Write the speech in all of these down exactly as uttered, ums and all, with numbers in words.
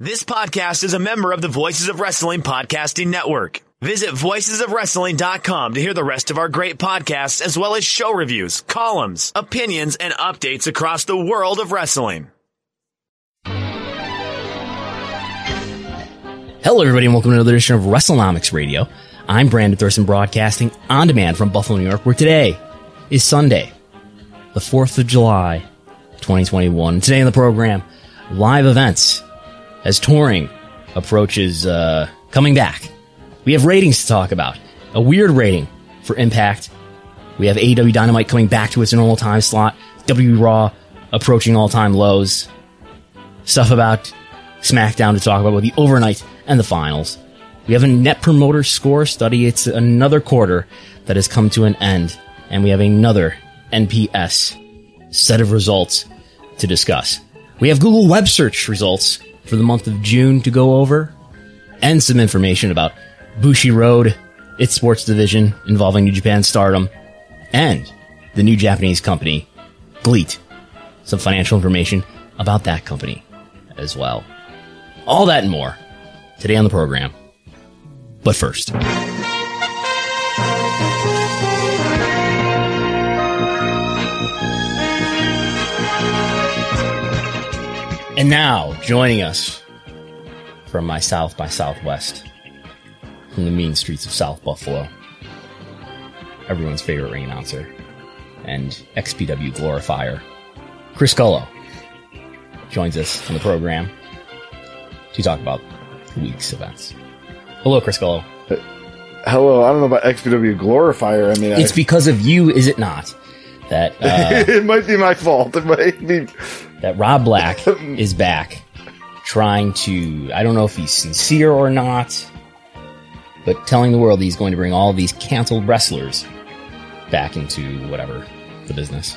This podcast is a member of the Voices of Wrestling Podcasting Network. Visit voices of wrestling dot com to hear the rest of our great podcasts, as well as show reviews, columns, opinions, and updates across the world of wrestling. Hello, everybody, and welcome to another edition of WrestleNomics Radio. I'm Brandon Thurston, broadcasting on demand from Buffalo, New York, where today is Sunday, the fourth of July, twenty twenty-one. Today in the program, live events as touring approaches uh, coming back. We have ratings to talk about. A weird rating for Impact. We have A E W Dynamite coming back to its normal time slot. W W E Raw approaching all-time lows. Stuff about SmackDown to talk about with the overnight and the finals. We have a Net Promoter Score study. It's another quarter that has come to an end. And we have another N P S set of results to discuss. We have Google Web Search results for the month of June to go over. And some information about Bushiroad, its sports division involving New Japan Stardom, and the new Japanese company, GLEAT. Some financial information about that company as well. All that and more today on the program. But first, and now joining us from my South by Southwest, from the mean streets of South Buffalo, everyone's favorite ring announcer and X P W glorifier, Chris Gullo, joins us on the program to talk about the week's events. Hello, Chris Gullo. Uh, hello, I don't know about X P W glorifier. I mean, it's I, because of you, is it not? That uh, it might be my fault. It might be that Rob Black is back, trying to, I don't know if he's sincere or not, but telling the world he's going to bring all these canceled wrestlers back into whatever, the business.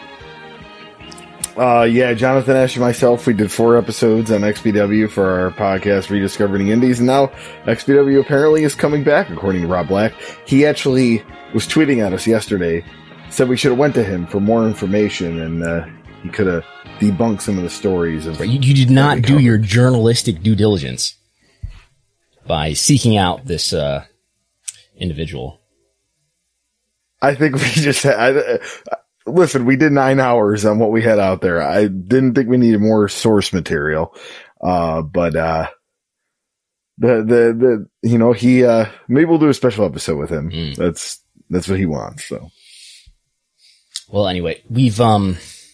Uh, yeah, Jonathan Ash and myself, we did four episodes on X P W for our podcast, Rediscovering the Indies, and now X P W apparently is coming back, according to Rob Black. He actually was tweeting at us yesterday, said we should have went to him for more information, and uh, he could have debunked some of the stories. Of right, you, you did not do your journalistic due diligence by seeking out this uh, individual. I think we just had... I, Listen, we did nine hours on what we had out there. I didn't think we needed more source material. Uh, but, uh, the, the, the, you know, he, uh, maybe we'll do a special episode with him. Mm. That's, that's what he wants. So. Well, anyway, we've, um,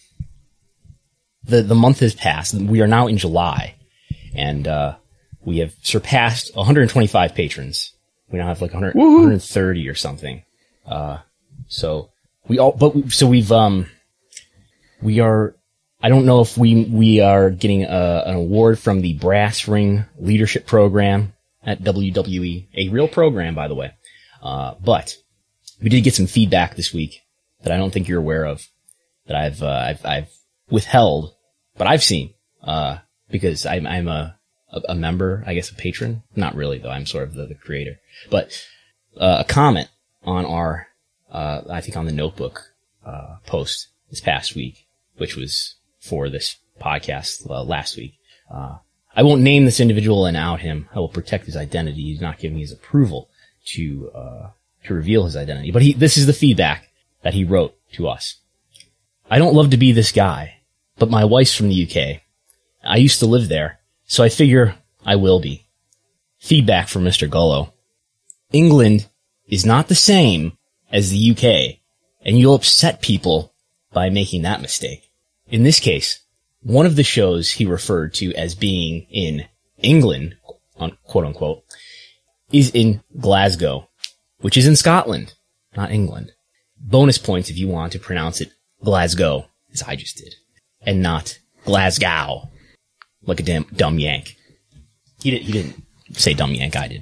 the, the month has passed. We are now in July, and, uh, we have surpassed one hundred twenty-five patrons. We now have like one hundred, one hundred thirty or something. Uh, so, We all, but we, so we've, um, we are, I don't know if we, we are getting a, an award from the Brass Ring Leadership Program at W W E, a real program, by the way. Uh, but we did get some feedback this week that I don't think you're aware of, that I've, uh, I've, I've withheld, but I've seen, uh, because I'm, I'm a, a, a member, I guess a patron. Not really though, I'm sort of the, the creator, but, uh, a comment on our, Uh, I think on the Notebook, uh, post this past week, which was for this podcast, uh, last week. Uh, I won't name this individual and out him. I will protect his identity. He's not giving his approval to, uh, to reveal his identity. But he, this is the feedback that he wrote to us. I don't love to be this guy, but my wife's from the U K. I used to live there, so I figure I will be. Feedback from Mister Gullo. England is not the same as the U K, and you'll upset people by making that mistake. In this case, one of the shows he referred to as being in England, quote unquote, is in Glasgow, which is in Scotland, not England. Bonus points if you want to pronounce it Glasgow, as I just did, and not Glasgow, like a damn dumb Yank. He didn't, he didn't say dumb Yank, I did.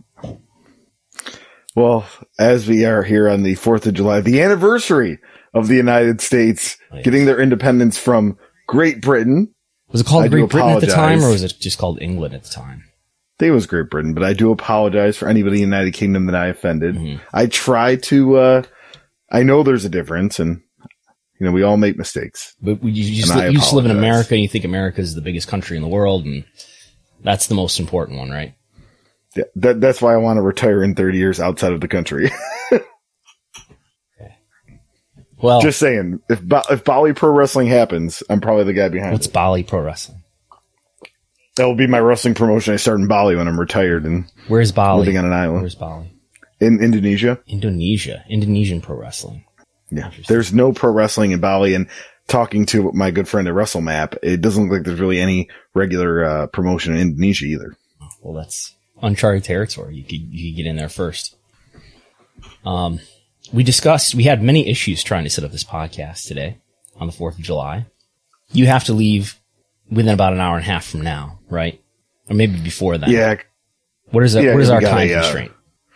Well, as we are here on the fourth of July, the anniversary of the United States oh, yeah. getting their independence from Great Britain. Was it called I Great Britain at the time, or was it just called England at the time? I think it was Great Britain, but I do apologize for anybody in the United Kingdom that I offended. Mm-hmm. I try to, uh, I know there's a difference, and, you know, we all make mistakes. But you, you, just, li- you just live in America, and you think America is the biggest country in the world, and That's the most important one, right? Yeah, that, that's why I want to retire in thirty years outside of the country. Okay. Well, just saying, if Bo- if Bali Pro Wrestling happens, I'm probably the guy behind what's it. Bali Pro Wrestling? That will be my wrestling promotion. I start in Bali when I'm retired and Where's Bali? living on an island. Where's Bali? In Indonesia. Indonesia. Indonesian Pro Wrestling. Yeah. There's no pro wrestling in Bali, and talking to my good friend at WrestleMap, it doesn't look like there's really any regular uh, promotion in Indonesia either. Well, that's uncharted territory. You could, you could get in there first. Um, we discussed, we had many issues trying to set up this podcast today on the fourth of July. You have to leave within about an hour and a half from now, right? Or maybe before then. Yeah. What is that? Yeah, what is our we got time a, uh, constraint?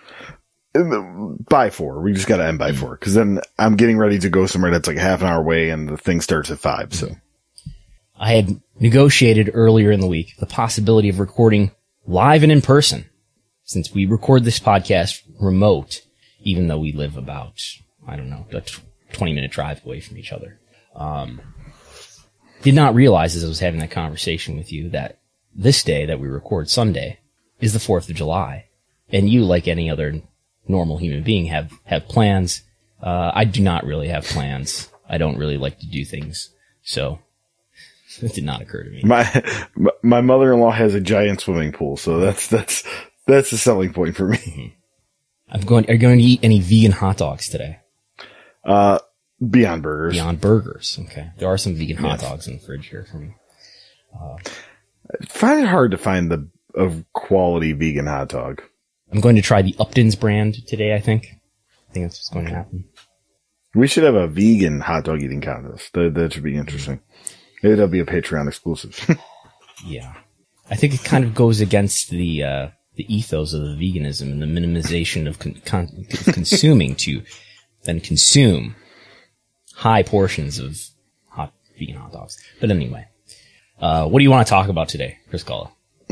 By four. We just got to end by four. Cause then I'm getting ready to go somewhere that's like half an hour away and the thing starts at five. So I had negotiated earlier in the week the possibility of recording live and in person, since we record this podcast remote, even though we live about, I don't know, a twenty minute drive away from each other. Um, did not realize as I was having that conversation with you that this day that we record, Sunday, is the fourth of July. And you, like any other normal human being, have, have plans. Uh, I do not really have plans. I don't really like to do things. So it did not occur to me. my, my mother-in-law has a giant swimming pool. So that's, that's, that's a selling point for me. Mm-hmm. I'm going, are you going to eat any vegan hot dogs today? Uh, Beyond Burgers. Beyond Burgers. Okay. There are some vegan hot Yes. dogs in the fridge here for me. Uh, I find it hard to find the, a quality vegan hot dog. I'm going to try the Upton's brand today, I think. I think that's what's going to happen. We should have a vegan hot dog eating contest. That, that should be interesting. Maybe that'll be a Patreon exclusive. Yeah. I think it kind of goes against the, uh, the ethos of the veganism and the minimization of con- con- consuming to then consume high portions of hot vegan hot dogs. But anyway, uh, what do you want to talk about today, Chris Gullo?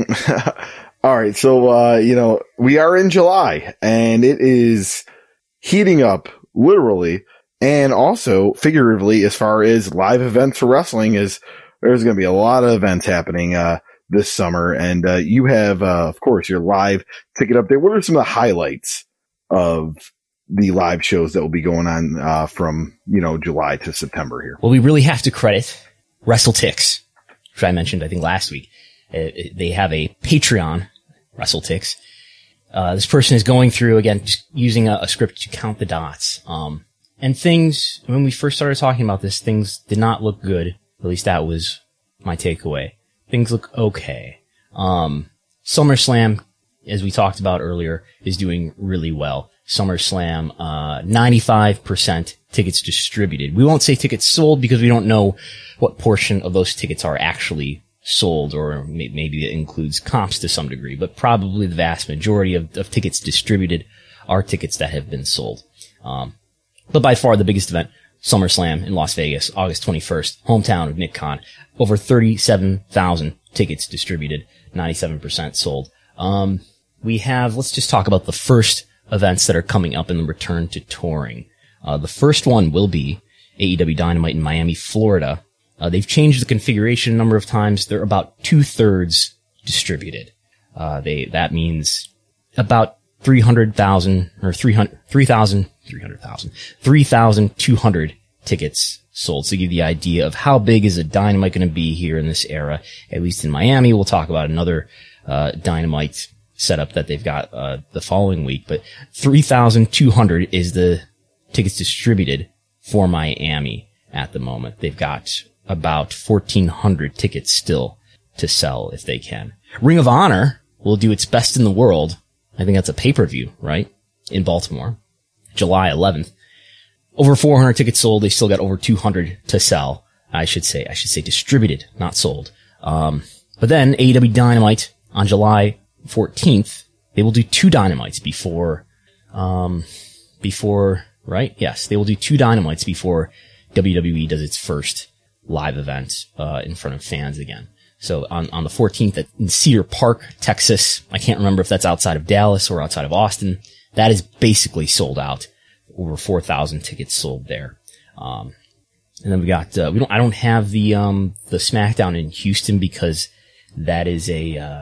All right. So, uh, you know, we are in July and it is heating up literally and also figuratively as far as live events for wrestling is there's going to be a lot of events happening, uh, this summer. And, uh, you have, uh, of course, your live ticket update. What are some of the highlights of the live shows that will be going on, uh, from, you know, July to September here? Well, we really have to credit WrestleTix, which I mentioned, I think, last week. Uh, they have a Patreon, WrestleTix. Uh, this person is going through, again, just using a, a script to count the dots. Um, and things, when we first started talking about this, things did not look good. At least that was my takeaway. Things look okay. Um, SummerSlam, as we talked about earlier, is doing really well. SummerSlam, uh, ninety-five percent tickets distributed. We won't say tickets sold because we don't know what portion of those tickets are actually sold, or may- maybe it includes comps to some degree, but probably the vast majority of, of tickets distributed are tickets that have been sold. Um, but by far the biggest event, SummerSlam in Las Vegas, August twenty-first, hometown of Nick Khan. Over thirty-seven thousand tickets distributed, ninety-seven percent sold. Um, we have, let's just talk about the first events that are coming up in the return to touring. Uh, the first one will be A E W Dynamite in Miami, Florida. Uh, they've changed the configuration a number of times. They're about two-thirds distributed. Uh, they, that means about three hundred thousand, or three hundred, three thousand, three hundred thousand, three thousand two hundred tickets sold. So to give you the idea of how big is a Dynamite going to be here in this era, at least in Miami. We'll talk about another, uh, Dynamite setup that they've got, uh, the following week, but three thousand two hundred is the tickets distributed for Miami at the moment. They've got about fourteen hundred tickets still to sell if they can. Ring of Honor will do its best in the world. I think that's a pay-per-view, right? In Baltimore, July eleventh. Over four hundred tickets sold. They still got over two hundred to sell. I should say, I should say distributed, not sold. Um, but then A E W Dynamite on July fourteenth, they will do two Dynamites before, um, before, right? Yes, they will do two Dynamites before W W E does its first live event, uh, in front of fans again. So on, on the fourteenth at in Cedar Park, Texas, I can't remember if that's outside of Dallas or outside of Austin. That is basically sold out. Over four thousand tickets sold there. Um, and then we got, uh, we don't, I don't have the, um, the SmackDown in Houston because that is a, uh,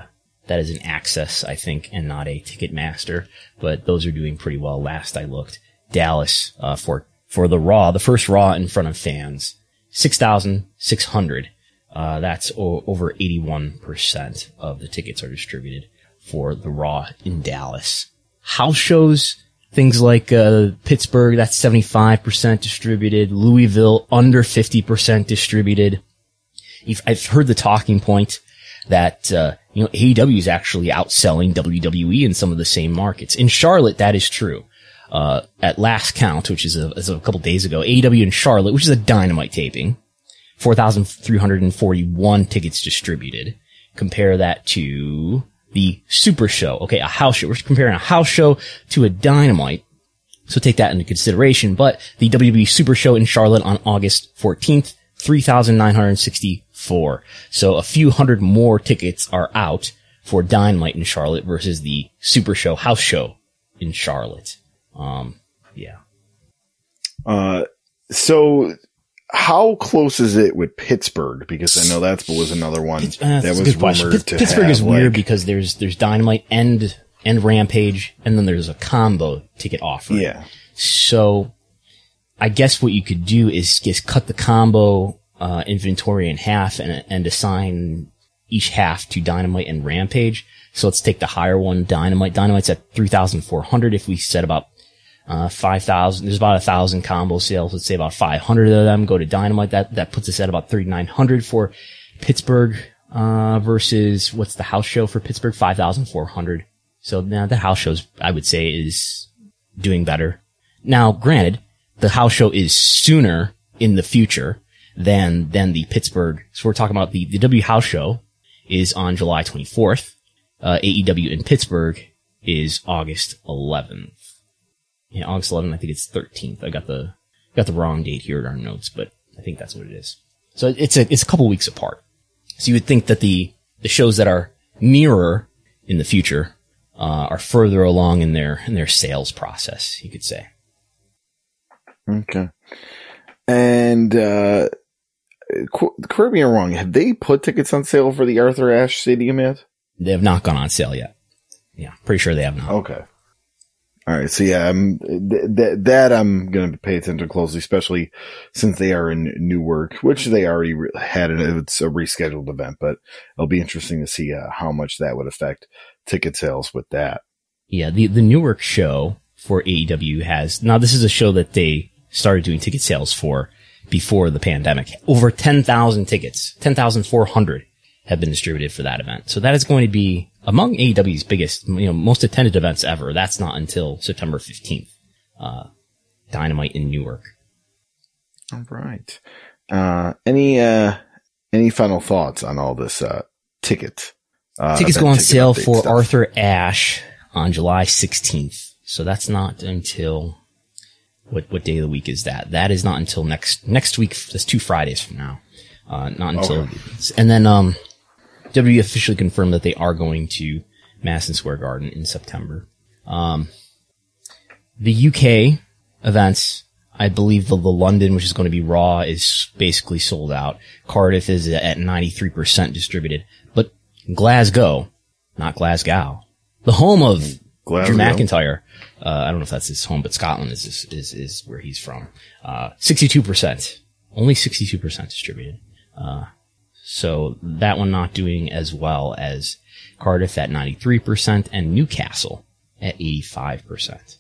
That is an Access, I think, and not a Ticketmaster, but those are doing pretty well last I looked. Dallas, uh, for, for the Raw, the first Raw in front of fans, six thousand six hundred. Uh, that's o- over eighty-one percent of the tickets are distributed for the Raw in Dallas. House shows, things like, uh, Pittsburgh, that's seventy-five percent distributed. Louisville, under fifty percent distributed. I've heard the talking point that, uh, you know, A E W is actually outselling W W E in some of the same markets. In Charlotte, that is true. Uh, at last count, which is a, is a couple days ago, A E W in Charlotte, which is a Dynamite taping, four thousand three hundred forty-one tickets distributed. Compare that to the Super Show. Okay, a house show. We're comparing a house show to a Dynamite. So take that into consideration. But the W W E Super Show in Charlotte on August fourteenth, three thousand nine hundred sixty-four. So a few hundred more tickets are out for Dynamite in Charlotte versus the Super Show house show in Charlotte. Um, yeah. Uh, so how close is it with Pittsburgh? Because I know that was another one Pitts- uh, that was a good question. rumored P- to Pittsburgh have, is weird like, because there's, there's Dynamite and, and Rampage, and then there's a combo ticket offering. yeah. So I guess what you could do is just cut the combo, uh, inventory in half and, and assign each half to Dynamite and Rampage. So let's take the higher one, Dynamite. Dynamite's at three thousand four hundred. If we set about, uh, five thousand, there's about a thousand combo sales. Let's say about five hundred of them go to Dynamite. That, that puts us at about thirty-nine hundred for Pittsburgh, uh, versus what's the house show for Pittsburgh? five thousand four hundred. So now the house shows, I would say, is doing better. Now, granted, the house show is sooner in the future than, than the Pittsburgh. So we're talking about the, the W house show is on July twenty-fourth. Uh, A E W in Pittsburgh is August eleventh. Yeah, August eleventh, I think it's thirteenth. I got the, got the wrong date here in our notes, but I think that's what it is. So it's a, it's a couple weeks apart. So you would think that the, the shows that are nearer in the future, uh, are further along in their, in their sales process, you could say. Okay. And, uh, qu- correct me if I'm wrong. Have they put tickets on sale for the Arthur Ashe Stadium yet? They have not gone on sale yet. Yeah, pretty sure they have not. Okay. All right. So yeah, I'm, th- th- that I'm going to pay attention closely, especially since they are in Newark, which they already re- had it. It's a rescheduled event, but it'll be interesting to see uh, how much that would affect ticket sales with that. Yeah, the, the Newark show for A E W has, now this is a show that they started doing ticket sales for before the pandemic. Over ten thousand tickets, ten thousand four hundred have been distributed for that event. So that is going to be among A E W's biggest, you know, most attended events ever. That's not until September fifteenth. Uh, Dynamite in Newark. All right. Uh, any, uh, any final thoughts on all this, uh, ticket? Uh, Tickets event go on ticket sale update for stuff? Arthur Ashe on July sixteenth. So that's not until, what, what day of the week is that? That is not until next, next week. That's two Fridays from now. Uh, not until, Okay. and then, um, W W E officially confirmed that they are going to Madison Square Garden in September. Um, the U K events, I believe the, the London, which is going to be Raw, is basically sold out. Cardiff is at ninety-three percent distributed. But Glasgow, not Glasgow, the home of Glasgow. Drew McIntyre, uh, I don't know if that's his home, but Scotland is, is, is, is where he's from. Uh, sixty-two percent. Only sixty-two percent distributed. Uh, So that one not doing as well as Cardiff at ninety-three percent and Newcastle at eighty-five percent.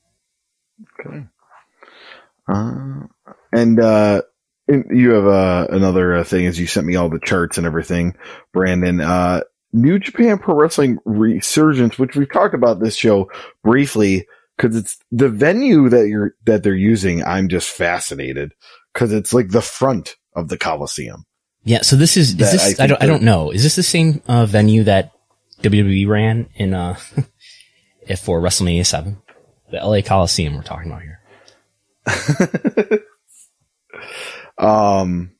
Okay. Uh, and, uh, you have, uh, another uh, thing is you sent me all the charts and everything, Brandon. Uh, New Japan Pro Wrestling Resurgence, which we've talked about this show briefly, cause it's the venue that you're, that they're using. I'm just fascinated cause it's like the front of the Coliseum. Yeah, so this is, is That this, I I, don't, I think don't know. Is this the same, uh, venue that W W E ran in, uh, for WrestleMania seven? The L A Coliseum we're talking about here. um,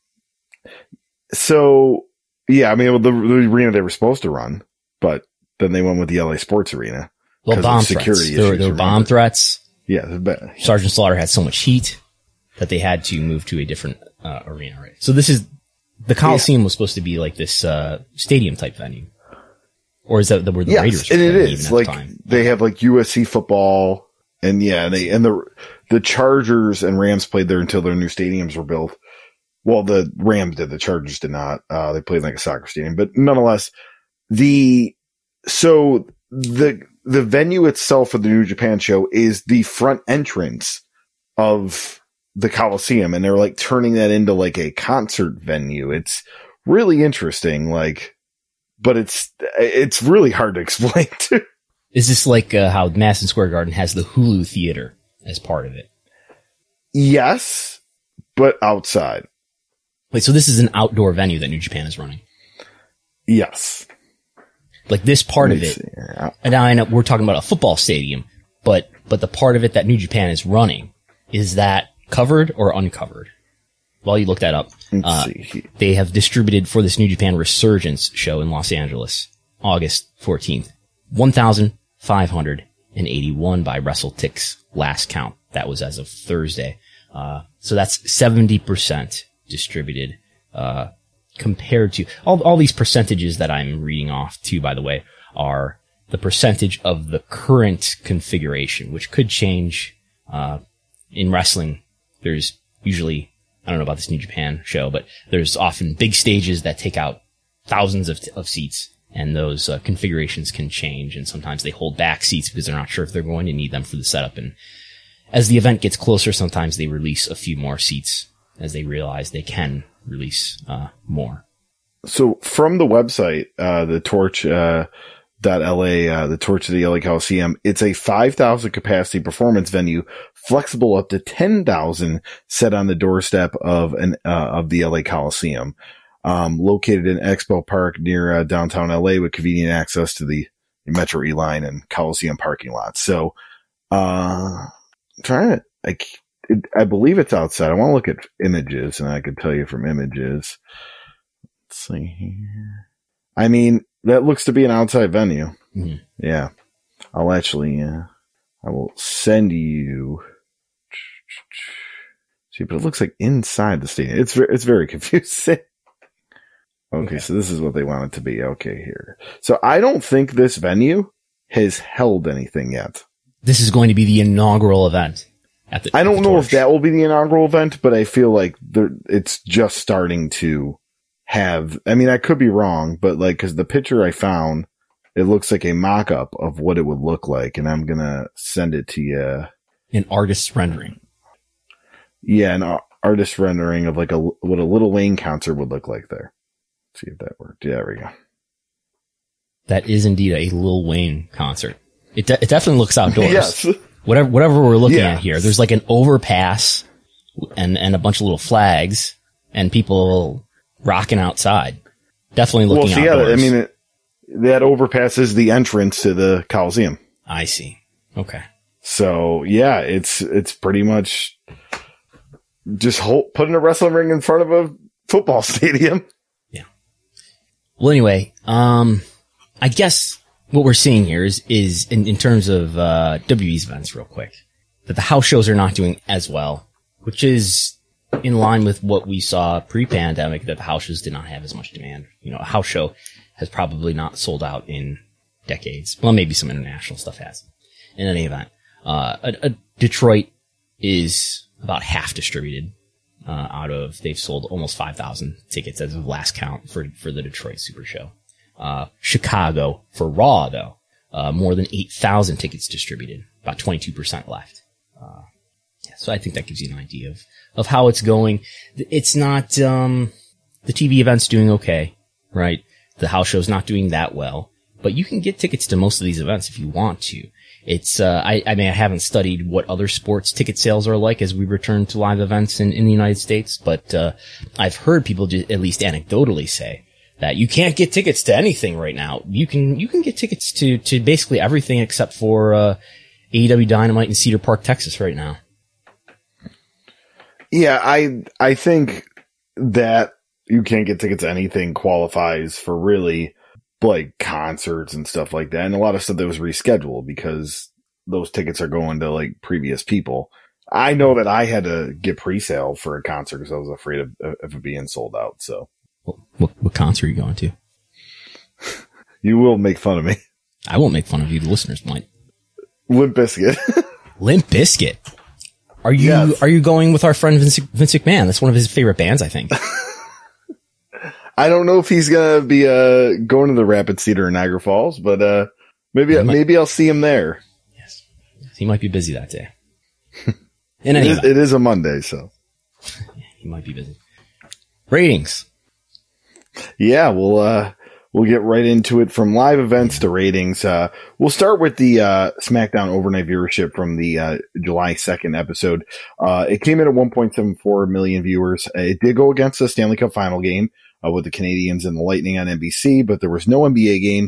so yeah, I mean, the, the arena they were supposed to run, but then they went with the L A Sports Arena. Well, 'cause bomb of threats. security There were, issues, there were bomb remember? threats. Yeah. But, Sergeant Slaughter had so much heat that they had to move to a different, uh, arena, right? So this is, the Coliseum was supposed to be like this, uh, stadium type venue. Or is that the where the yes, Raiders? Were and it playing is even at like the time? they have like U S C football, and yeah, they and the the Chargers and Rams played there until their new stadiums were built. Well, the Rams did, the Chargers did not. Uh, they played like a soccer stadium, but nonetheless, the so the the venue itself of the New Japan show is the front entrance of the Coliseum, and they're like turning that into like a concert venue. It's really interesting, like, but it's it's really hard to explain too. Is this like uh, how Madison Square Garden has the Hulu Theater as part of it? Yes, but outside. Wait, so this is an outdoor venue that New Japan is running? Yes. Like this part Let of me it. see here. And now I know we're talking about a football stadium, but but the part of it that New Japan is running, is that covered or uncovered? While you look that up, Let's uh, see. they have distributed for this New Japan Resurgence show in Los Angeles, August fourteenth, one thousand five hundred eighty-one by WrestleTix last count. That was as of Thursday. Uh, so that's seventy percent distributed, uh, compared to all, all these percentages that I'm reading off too, by the way, are the percentage of the current configuration, which could change, uh, in wrestling. There's usually, I don't know about this New Japan show, but there's often big stages that take out thousands of, of seats, and those uh, configurations can change, and sometimes they hold back seats because they're not sure if they're going to need them for the setup. And as the event gets closer, sometimes they release a few more seats as they realize they can release uh, more. So from the website, uh, the Torch, uh, dot L A, uh, the Torch of the L A Coliseum, it's a five thousand capacity performance venue, flexible up to ten thousand, set on the doorstep of an, uh, of the L A Coliseum, um, located in Expo Park near uh, downtown L A with convenient access to the Metro E line and Coliseum parking lots. So, uh, I'm trying to, I, it, I believe it's outside. I want to look at images, and I can tell you from images. Let's see here. I mean, that looks to be an outside venue. Mm-hmm. Yeah. I'll actually, uh, I will send you. See, but it looks like inside the stadium. It's very, it's very confusing. Okay, okay, so this is what they want it to be. Okay, here. So I don't think this venue has held anything yet. This is going to be the inaugural event. At the, I don't at the know Torch. if that will be the inaugural event, but I feel like it's just starting to have, I mean, I could be wrong, but like, cause the picture I found, it looks like a mock-up of what it would look like, and I'm gonna send it to you. An artist's rendering. Yeah, an artist rendering of like a, what a Lil Wayne concert would look like there. Let's see if that worked. Yeah, there we go. That is indeed a Lil Wayne concert. It de- it definitely looks outdoors. Yes. Whatever, whatever we're looking Yeah. at here, there's like an overpass and, and a bunch of little flags and people rocking outside. Definitely looking well, so outdoors. yeah, I mean, it, that overpass is the entrance to the Coliseum. I see. Okay. So yeah, it's, it's pretty much just hold, putting a wrestling ring in front of a football stadium. Yeah. Well, anyway, um, I guess what we're seeing here is, is in, in terms of, uh, W W E's events real quick, that the house shows are not doing as well, which is in line with what we saw pre-pandemic, that the house shows did not have as much demand. You know, a house show has probably not sold out in decades. Well, maybe some international stuff has. In any event, uh, a, a Detroit is about half distributed, uh, out of, they've sold almost five thousand tickets as of last count for, for the Detroit Super Show. Uh, Chicago for Raw, though, uh, more than eight thousand tickets distributed, about twenty-two percent left. Uh, yeah, so I think that gives you an idea of, of how it's going. It's not, um, the T V event's doing okay, right? The house show's not doing that well, but you can get tickets to most of these events if you want to. It's, uh, I, I mean, I haven't studied what other sports ticket sales are like as we return to live events in, in the United States, but, uh, I've heard people just, at least anecdotally say that you can't get tickets to anything right now. You can, you can get tickets to, to basically everything except for, uh, A E W Dynamite in Cedar Park, Texas right now. Yeah, I, I think that you can't get tickets to anything qualifies for really like concerts and stuff like that. And a lot of stuff that was rescheduled because those tickets are going to like previous people. I know that I had to get pre-sale for a concert because I was afraid of, of it being sold out. So What, what, what concert are you going to? You will make fun of me. I won't make fun of you. The listeners might. Limp Bizkit. Limp Bizkit. Are you Yes. are you going with our friend Vince, Vince McMahon? That's one of his favorite bands, I think. I don't know if he's gonna be uh going to the Rapids Theater in Niagara Falls, but uh maybe He might- maybe I'll see him there. Yes. He might be busy that day. In It any is, event, it is a Monday, so he might be busy. Ratings. yeah, we'll uh we'll get right into it from live events to ratings. Uh we'll start with the uh SmackDown overnight viewership from the uh July second episode. Uh it came in at one point seven four million viewers. Uh, It did go against the Stanley Cup final game uh, with the Canadians and the Lightning on N B C, but there was no N B A game.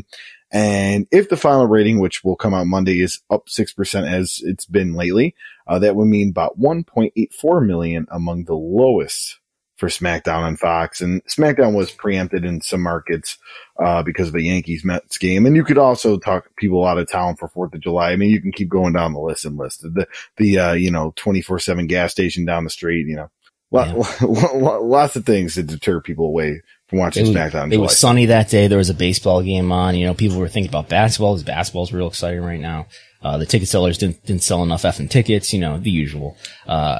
And if the final rating, which will come out Monday, is up six percent as it's been lately, uh, that would mean about one point eight four million among the lowest for SmackDown on Fox. And SmackDown was preempted in some markets, uh, because of a Yankees Mets game. And you could also talk people out of town for fourth of July. I mean, you can keep going down the list and list the, the, uh, you know, twenty-four seven gas station down the street, you know, lot, Yeah. lots of things to deter people away from watching It was, SmackDown. in it July. was sunny that day. There was a baseball game on. You know, people were thinking about basketball because basketball's real exciting right now. Uh, the ticket sellers didn't, didn't sell enough effing tickets, you know, the usual. Uh,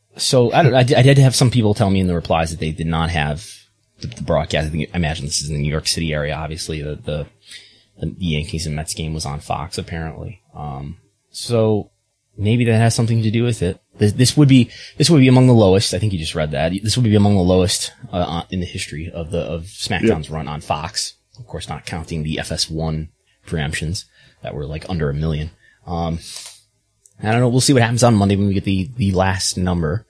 so I, don't, I, did, I did have some people tell me in the replies that they did not have the, the broadcast. I, think, I imagine this is in the New York City area. Obviously, the, the, the Yankees and Mets game was on Fox, apparently. Um, so maybe that has something to do with it. This, this would be, this would be among the lowest. I think you just read that. This would be among the lowest, uh, in the history of the, of SmackDown's Yep. run on Fox. Of course, not counting the F S one preemptions that were like under a million. Um, I don't know. We'll see what happens on Monday when we get the, the last number.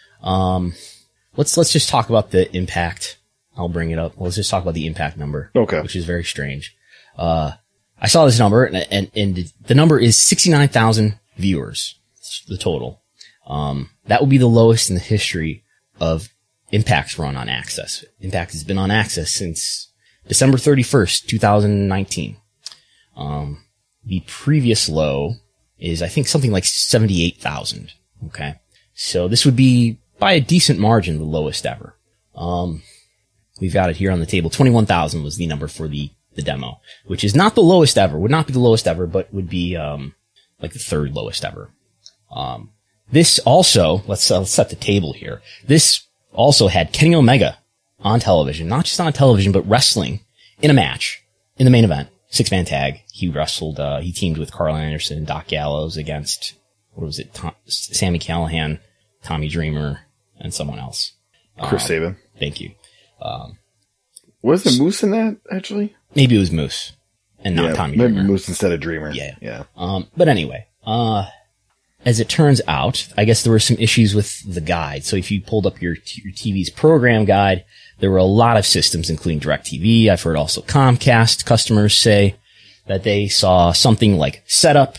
Um, let's, let's just talk about the Impact. I'll bring it up. Let's just talk about the Impact number. Okay. Which is very strange. Uh, I saw this number and, and, and the number is sixty-nine thousand viewers. The total. Um, that will be the lowest in the history of Impact's run on Access. Impact has been on Access since December thirty-first, twenty nineteen. Um, the previous low is, I think, something like seventy-eight thousand. Okay. So this would be by a decent margin the lowest ever. Um, we've got it here on the table. twenty-one thousand was the number for the, the demo, which is not the lowest ever, would not be the lowest ever, but would be, um, like the third lowest ever. Um, this also, let's, uh, let's set the table here. This also had Kenny Omega on television, not just on television, but wrestling in a match in the main event, six man tag. He wrestled, uh, he teamed with Carl Anderson and Doc Gallows against, what was it? Tom, Sammy Callahan, Tommy Dreamer, and someone else. Chris Um, Sabin. Thank you. Um, Was it Moose in that, actually? maybe it was Moose and not yeah, Tommy maybe Dreamer. Moose instead of Dreamer. Yeah. Yeah. Um, but anyway, uh, as it turns out, I guess there were some issues with the guide. So if you pulled up your, your T V's program guide, there were a lot of systems, including DirecTV. I've heard also Comcast customers say that they saw something like setup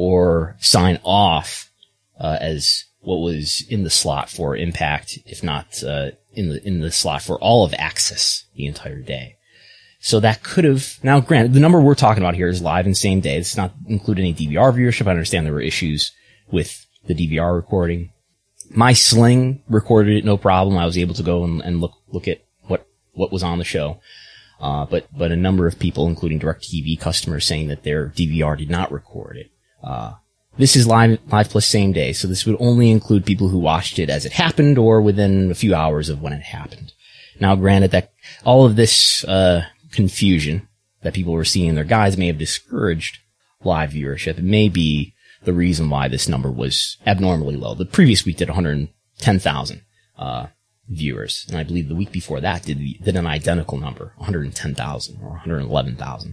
or sign off, uh, as what was in the slot for Impact, if not, uh, in the, in the slot for all of Access the entire day. So that could have, now granted, the number we're talking about here is live and same day. It's not including any D V R viewership. I understand there were issues with the D V R recording. My Sling recorded it no problem. I was able to go and, and look, look at what, what was on the show. Uh, but, but a number of people, including DirecTV customers, saying that their D V R did not record it. Uh, this is live, live plus same day. So this would only include people who watched it as it happened or within a few hours of when it happened. Now granted that all of this, uh, confusion that people were seeing in their guides may have discouraged live viewership. It may be the reason why this number was abnormally low. The previous week did one hundred ten thousand, uh, viewers. And I believe the week before that did, did an identical number, one hundred ten thousand or one hundred eleven thousand.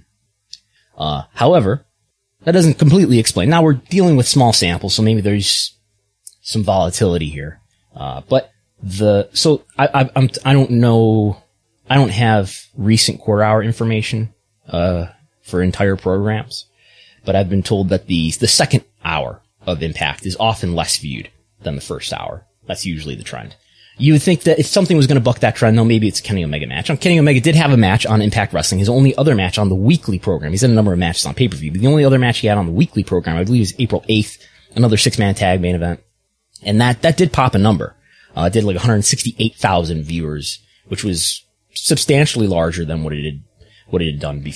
Uh, however, that doesn't completely explain. Now we're dealing with small samples, so maybe there's some volatility here. Uh, but the, so I, I, I'm, I don't know, I don't have recent quarter hour information, uh, for entire programs, but I've been told that the, the second hour of Impact is often less viewed than the first hour. That's usually the trend. You would think that if something was going to buck that trend, though, maybe it's a Kenny Omega match. On Kenny Omega did have a match on Impact Wrestling. His only other match on the weekly program. He's had a number of matches on pay-per-view, but the only other match he had on the weekly program, I believe, is April eighth, another six-man tag main event. And that, that did pop a number. Uh, it did like one hundred sixty-eight thousand viewers, which was substantially larger than what it had, what it had done before.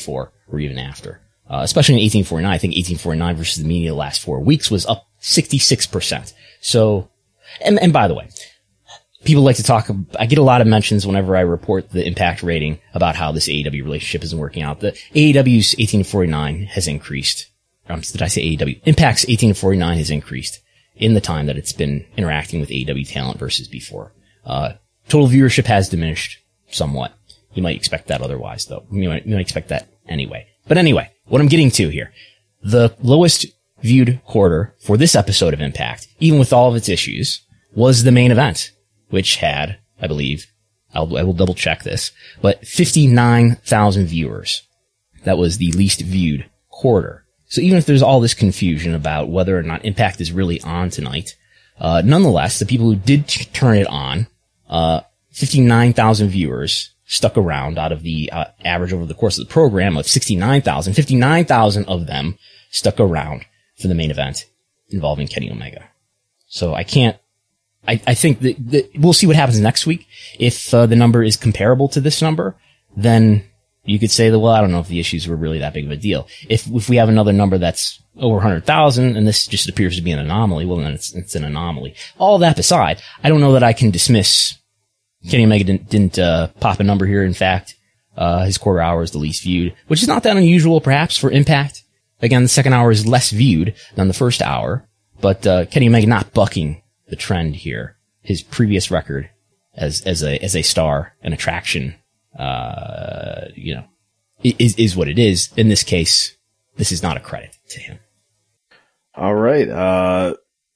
or even after. Uh, especially in eighteen forty-nine, I think eighteen forty-nine versus the media the last four weeks was up sixty-six percent. So, and, and by the way, people like to talk, I get a lot of mentions whenever I report the Impact rating about how this A E W relationship isn't working out. The A E W's eighteen forty-nine has increased. Um, did I say A E W? Impact's eighteen forty-nine has increased in the time that it's been interacting with A E W talent versus before. Uh, total viewership has diminished somewhat. You might expect that otherwise, though. You might, you might expect that anyway. But anyway, what I'm getting to here, the lowest viewed quarter for this episode of Impact, even with all of its issues, was the main event, which had, I believe, I'll, I will double check this, but fifty-nine thousand viewers. That was the least viewed quarter. So even if there's all this confusion about whether or not Impact is really on tonight, uh, nonetheless, the people who did t- turn it on, uh, fifty-nine thousand viewers stuck around out of the uh, average over the course of the program of sixty-nine thousand. fifty-nine thousand of them stuck around for the main event involving Kenny Omega. So I can't, I, I think that, that we'll see what happens next week. If uh, the number is comparable to this number, then you could say that, well, I don't know if the issues were really that big of a deal. If, if we have another number that's over one hundred thousand and this just appears to be an anomaly, well, then it's, it's an anomaly. All that beside, I don't know that I can dismiss Kenny Omega didn't, didn't uh, pop a number here. In fact, uh, his quarter hour is the least viewed, which is not that unusual, perhaps, for Impact. Again, the second hour is less viewed than the first hour, but uh, Kenny Omega not bucking the trend here. His previous record as as a as a star, an attraction, uh, you know, is is what it is. In this case, this is not a credit to him. All right, uh,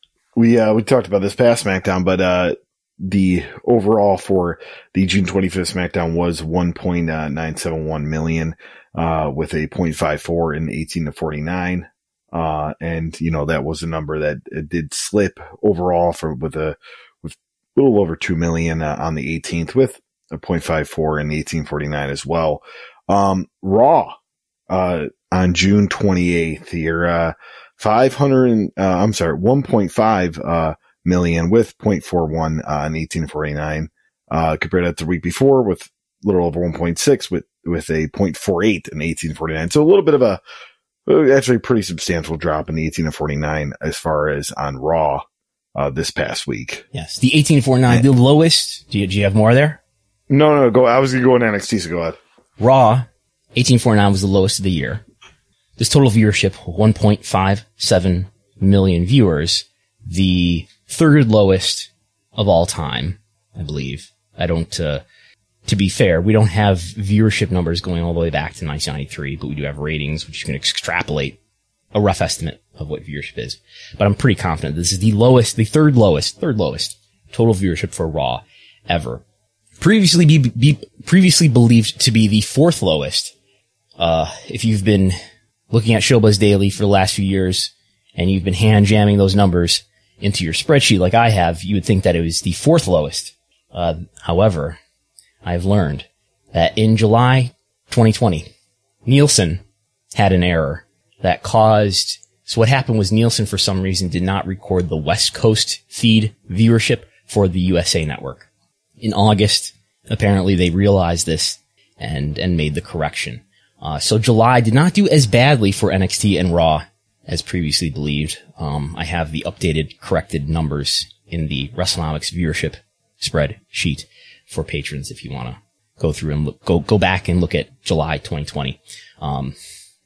we uh, we talked about this past SmackDown, but uh. The overall for the June twenty-fifth SmackDown was one point nine seven one million, uh, with a point five four in eighteen to forty-nine. Uh, and, you know, that was a number that it did slip overall for, with a, with a little over two million uh, on the eighteenth with a point five four in eighteen forty-nine as well. Um, Raw, uh, on June twenty-eighth here, uh, five hundred, uh, I'm sorry, one point five, uh, million with zero point four one uh, in eighteen forty-nine, uh, compared to the week before with a little over one point six with, with a zero point four eight in eighteen forty-nine. So a little bit of a, actually pretty substantial drop in the eighteen to forty-nine as far as on Raw, uh, this past week. Yes. The eighteen forty-nine, the lowest. Do you, do you have more there? No, no, go. I was going to go on N X T, so go ahead. Raw, eighteen forty-nine was the lowest of the year. This total viewership, one point five seven million viewers. The third lowest of all time, I believe. I don't, uh, to be fair, we don't have viewership numbers going all the way back to nineteen ninety-three, but we do have ratings, which you can extrapolate a rough estimate of what viewership is. But I'm pretty confident this is the lowest, the third lowest, third lowest total viewership for Raw ever. Previously be, be previously believed to be the fourth lowest. Uh, if you've been looking at Showbuzz Daily for the last few years and you've been hand jamming those numbers into your spreadsheet like I have, you would think that it was the fourth lowest. Uh, however, I've learned that in July twenty twenty, Nielsen had an error that caused, so what happened was Nielsen for some reason did not record the West Coast feed viewership for the U S A network. In August, apparently they realized this and, and made the correction. Uh, so July did not do as badly for N X T and Raw as previously believed. Um, I have the updated, corrected numbers in the WrestleNomics viewership spread sheet for patrons if you want to go through and look, go, go back and look at July twenty twenty. Um,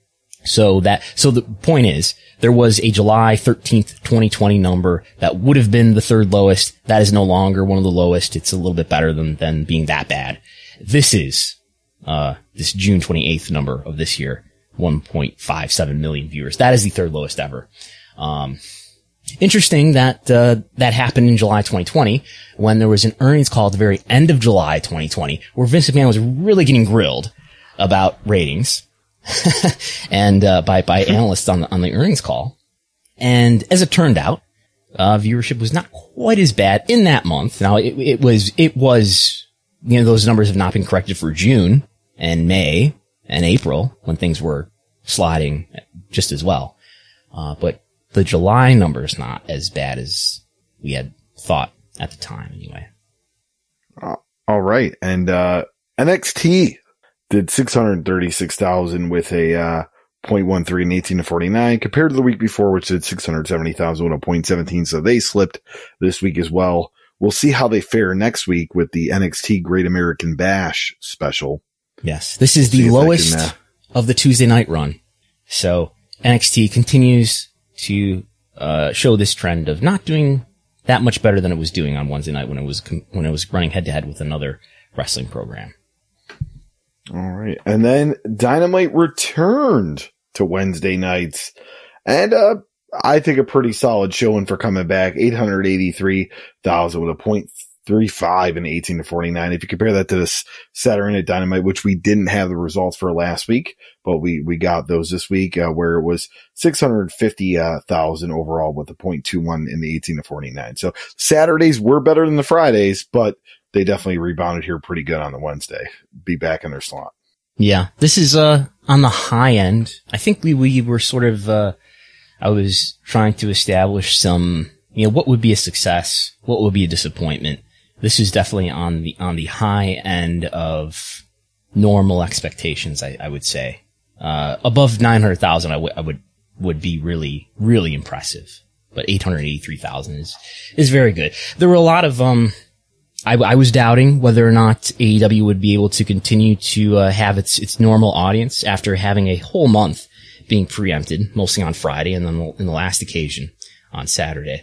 so that, so the point is, there was a July thirteenth, twenty twenty number that would have been the third lowest. That is no longer one of the lowest. It's a little bit better than, than being that bad. This is, uh, this June twenty-eighth number of this year. one point five seven million viewers. That is the third lowest ever. Um, interesting that, uh, that happened in July twenty twenty when there was an earnings call at the very end of July twenty twenty where Vince McMahon was really getting grilled about ratings and, uh, by, by analysts on the, on the earnings call. And as it turned out, uh, viewership was not quite as bad in that month. Now it, it was, it was, you know, those numbers have not been corrected for June and May and April when things were sliding just as well. Uh, but the July number is not as bad as we had thought at the time anyway. Uh, all right. And, uh, N X T did six hundred thirty-six thousand with a, uh, point one three and eighteen to forty-nine compared to the week before, which did six hundred seventy thousand with a point seventeen. So they slipped this week as well. We'll see how they fare next week with the N X T Great American Bash special. Yes. This is the lowest can, uh, of the Tuesday night run. So N X T continues to, uh, show this trend of not doing that much better than it was doing on Wednesday night when it was, when it was running head to head with another wrestling program. All right. And then Dynamite returned to Wednesday nights. And, uh, I think a pretty solid showing for coming back. eight hundred eighty-three thousand with a point three five and eighteen to forty-nine. If you compare that to this Saturday Night Dynamite, which we didn't have the results for last week, but we, we got those this week, uh, where it was six hundred fifty thousand overall with a point two one and the eighteen to forty-nine. So Saturdays were better than the Fridays, but they definitely rebounded here pretty good on the Wednesday. Be back in their slot. Yeah. This is, uh, on the high end. I think we, we were sort of, uh, I was trying to establish some, you know, what would be a success? What would be a disappointment? This is definitely on the, on the high end of normal expectations, I, I would say. Uh, above nine hundred thousand, I would, I would, would be really, really impressive. But eight hundred eighty-three thousand is, is very good. There were a lot of, um, I, I was doubting whether or not A E W would be able to continue to uh, have its its normal audience after having a whole month being preempted, mostly on Friday and then in the last occasion on Saturday.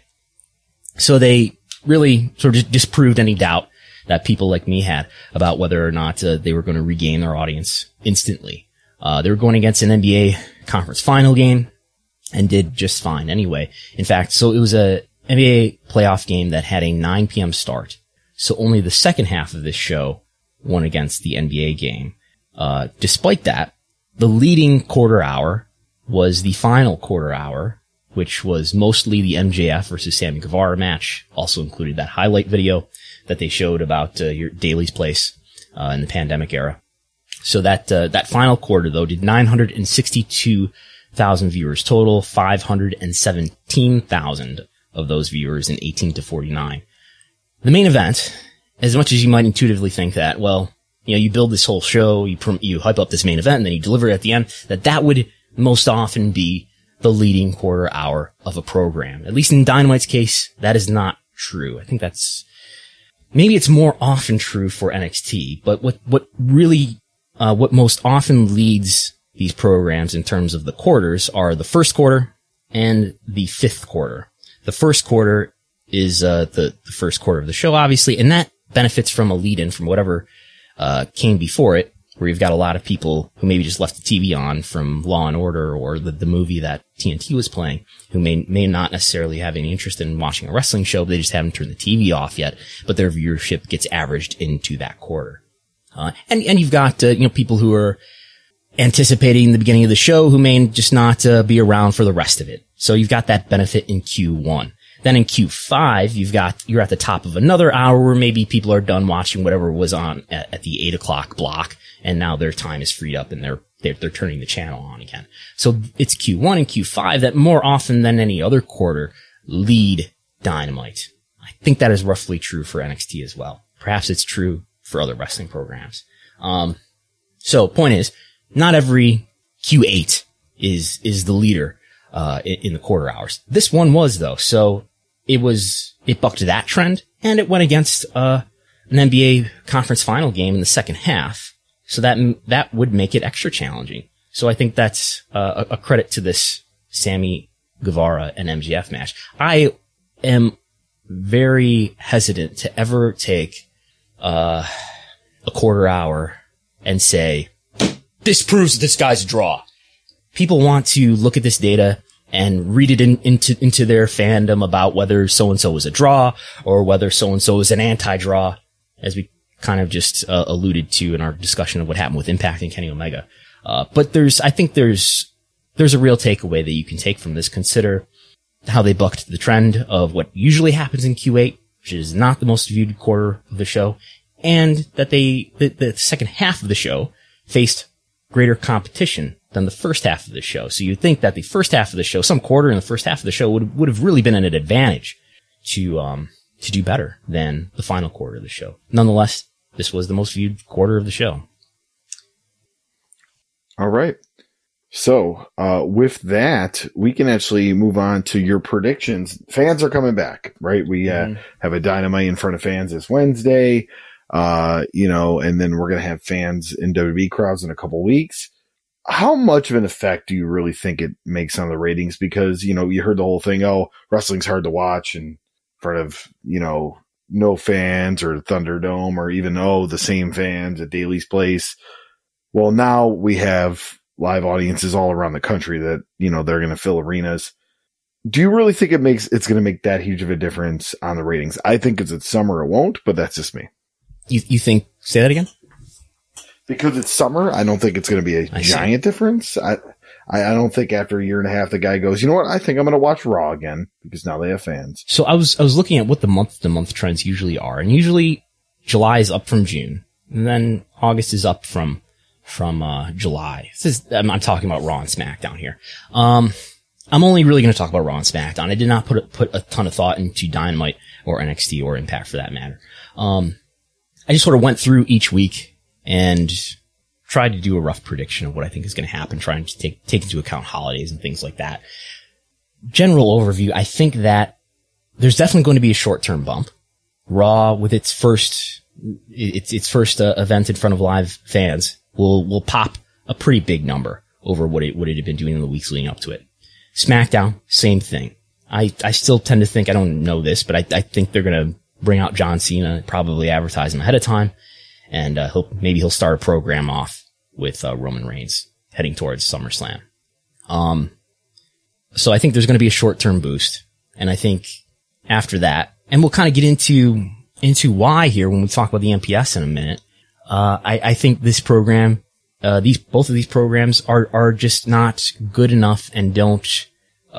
So they really sort of disproved any doubt that people like me had about whether or not uh, they were going to regain their audience instantly. Uh, they were going against an N B A conference final game and did just fine anyway. In fact, so it was a N B A playoff game that had a nine p.m. start. So only the second half of this show won against the N B A game. Uh, despite that, the leading quarter hour was the final quarter hour, which was mostly the M J F versus Sammy Guevara match. Also included that highlight video that they showed about uh, your Daily's Place uh, in the pandemic era. So that uh, that final quarter, though, did nine hundred sixty-two thousand viewers total, five hundred seventeen thousand of those viewers in eighteen to forty-nine. The main event, as much as you might intuitively think that, well, you know, you build this whole show, you prom- you hype up this main event, and then you deliver it at the end, that that would most often be the leading quarter hour of a program. At least in Dynamite's case, that is not true. I think that's, maybe it's more often true for N X T, but what, what really, uh, what most often leads these programs in terms of the quarters are the first quarter and the fifth quarter. The first quarter is, uh, the, the first quarter of the show, obviously, and that benefits from a lead-in from whatever, uh, came before it, where you've got a lot of people who maybe just left the T V on from Law and Order or the, the movie that T N T was playing, who may, may not necessarily have any interest in watching a wrestling show, but they just haven't turned the T V off yet, but their viewership gets averaged into that quarter. Uh, and, and you've got, uh, you know, people who are anticipating the beginning of the show who may just not, uh, be around for the rest of it. So you've got that benefit in Q one. Then in Q five, you've got, you're at the top of another hour where maybe people are done watching whatever was on at, at the eight o'clock block, and now their time is freed up and they're, they're, they're turning the channel on again. So it's Q one and Q five that more often than any other quarter lead Dynamite. I think that is roughly true for N X T as well. Perhaps it's true for other wrestling programs. Um, so point is, not every Q eight is, is the leader, uh, in, in the quarter hours. This one was though, so it was, it bucked that trend, and it went against, uh, an N B A conference final game in the second half. So that, that would make it extra challenging. So I think that's, uh, a, a credit to this Sammy Guevara and M J F match. I am very hesitant to ever take, uh, a quarter hour and say, this proves that this guy's a draw. People want to look at this data and read it in, into, into their fandom about whether so-and-so was a draw or whether so-and-so is an anti-draw, as we kind of just uh, alluded to in our discussion of what happened with Impact and Kenny Omega. Uh, but there's, I think there's, there's a real takeaway that you can take from this. Consider how they bucked the trend of what usually happens in Q eight, which is not the most viewed quarter of the show, and that they, the, the second half of the show faced greater competition than the first half of the show. So you'd think that the first half of the show, some quarter in the first half of the show would, would have really been an advantage to, um, to do better than the final quarter of the show. Nonetheless, this was the most viewed quarter of the show. All right. So, uh, with that, we can actually move on to your predictions. Fans are coming back, right? We, uh, mm-hmm. have a Dynamite in front of fans this Wednesday, uh, you know, and then we're going to have fans in W W E crowds in a couple weeks. How much of an effect do you really think it makes on the ratings? Because, you know, you heard the whole thing, oh, wrestling's hard to watch in front of, you know, no fans or Thunderdome or even, oh, the same fans at Daly's Place. Well, now we have live audiences all around the country that, you know, they're going to fill arenas. Do you really think it makes, it's going to make that huge of a difference on the ratings? I think it's it's summer, it won't, but that's just me. You, you think, say that again? Because it's summer, I don't think it's going to be a I giant see. difference. I, I, I don't think after a year and a half, the guy goes, you know what? I think I'm going to watch Raw again because now they have fans. So I was, I was looking at what the month to month trends usually are. And usually July is up from June and then August is up from from uh July. This is, I'm, I'm talking about Raw and SmackDown here. Um, I'm only really going to talk about Raw and SmackDown. I did not put a, put a ton of thought into Dynamite or N X T or Impact for that matter. Um, I just sort of went through each week and tried to do a rough prediction of what I think is going to happen, trying to take take into account holidays and things like that. General overview, I think that there's definitely going to be a short-term bump. Raw, with its first its its first uh, event in front of live fans, will will pop a pretty big number over what it what it had been doing in the weeks leading up to it. SmackDown, same thing. I I still tend to think, I don't know this, but I I think they're gonna bring out John Cena, probably advertise him ahead of time, and uh, he'll maybe he'll start a program off with uh, Roman Reigns heading towards SummerSlam. Um, so I think there's gonna be a short term boost, and I think after that, and we'll kind of get into into why here when we talk about the M P S in a minute. Uh, I, I think this program, uh, these, both of these programs are, are just not good enough and don't,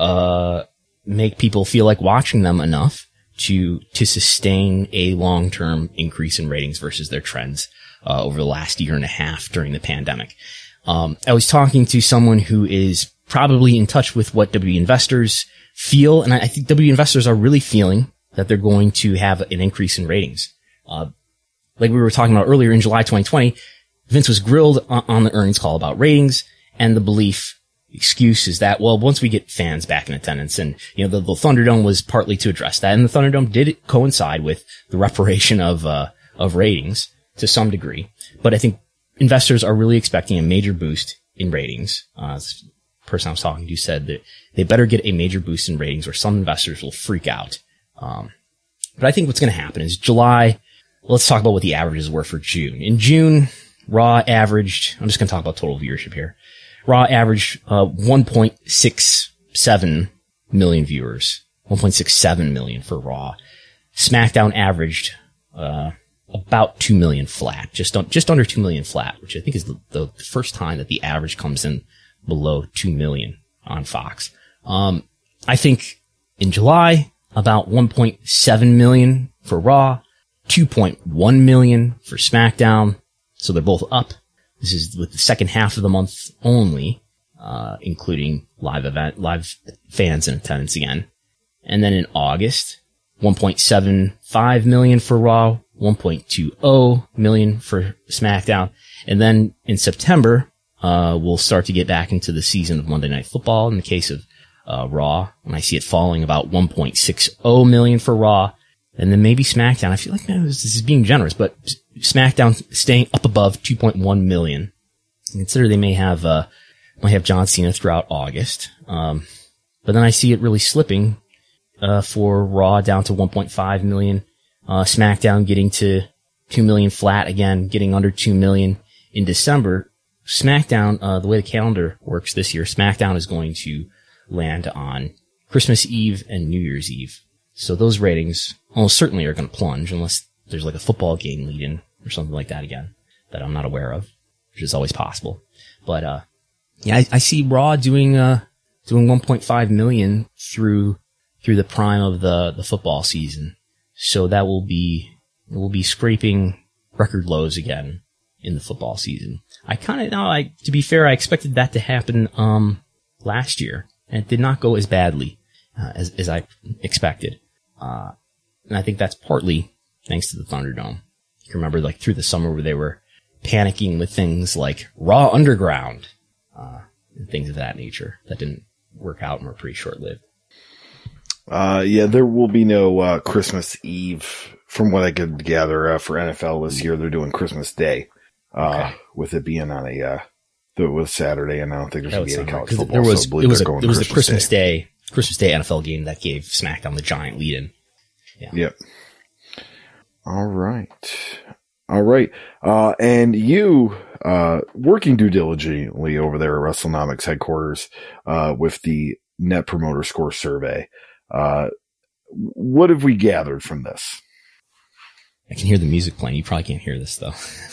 uh, make people feel like watching them enough to, to sustain a long-term increase in ratings versus their trends, uh, over the last year and a half during the pandemic. Um, I was talking to someone who is probably in touch with what W W E investors feel, and I, I think W W E investors are really feeling that they're going to have an increase in ratings. Uh, Like we were talking about earlier, in July twenty twenty, Vince was grilled on the earnings call about ratings, and the belief, excuse is that, well, once we get fans back in attendance, and, you know, the, the Thunderdome was partly to address that, and the Thunderdome did coincide with the reparation of, uh, of ratings to some degree. But I think investors are really expecting a major boost in ratings. Uh, the person I was talking to said that they better get a major boost in ratings or some investors will freak out. Um, but I think what's going to happen is July, let's talk about what the averages were for June. In June, Raw averaged, I'm just going to talk about total viewership here. Raw averaged uh, one point six seven million viewers. one point six seven million for Raw. SmackDown averaged uh about two million flat. Just un- just under two million flat, which I think is the, the first time that the average comes in below two million on Fox. Um, I think in July, about one point seven million for Raw. two point one million for SmackDown. So they're both up. This is with the second half of the month only, uh, including live event, live fans in attendance again. And then in August, one point seven five million for Raw, one point two zero million for SmackDown. And then in September, uh, we'll start to get back into the season of Monday Night Football. In the case of, uh, Raw, and I see it falling about one point six zero million for Raw. And then maybe SmackDown. I feel like man, this is being generous, but SmackDown staying up above two point one million. Consider they may have, uh, might have John Cena throughout August. Um, but then I see it really slipping, uh, for Raw down to one point five million. Uh, SmackDown getting to two million flat again, getting under two million in December. SmackDown, uh, the way the calendar works this year, SmackDown is going to land on Christmas Eve and New Year's Eve. So those ratings almost certainly are going to plunge unless there's like a football game lead in or something like that again that I'm not aware of, which is always possible. But, uh, yeah, I, I see Raw doing, uh, doing one point five million through, through the prime of the, the football season. So that will be, it will be scraping record lows again in the football season. I kind of, now I, to be fair, I expected that to happen, um, last year, and it did not go as badly, uh, as, as I expected. Uh, and I think that's partly thanks to the Thunderdome. You remember, like, through the summer where they were panicking with things like Raw Underground, uh, and things of that nature that didn't work out and were pretty short-lived. Uh, yeah, there will be no, uh, Christmas Eve from what I could gather, uh, for N F L this year. They're doing Christmas Day, uh, okay. with it being on a, uh, it was Saturday, and I don't think there's going to be any college football. There was, so it was, a, it was Christmas the Christmas Day. Day, Christmas Day N F L game that gave SmackDown the giant lead-in. Yeah. Yep. All right. All right. Uh, and you, uh, working due diligently over there at WrestleNomics headquarters, uh, with the Net Promoter Score survey. Uh, what have we gathered from this? I can hear the music playing. You probably can't hear this though.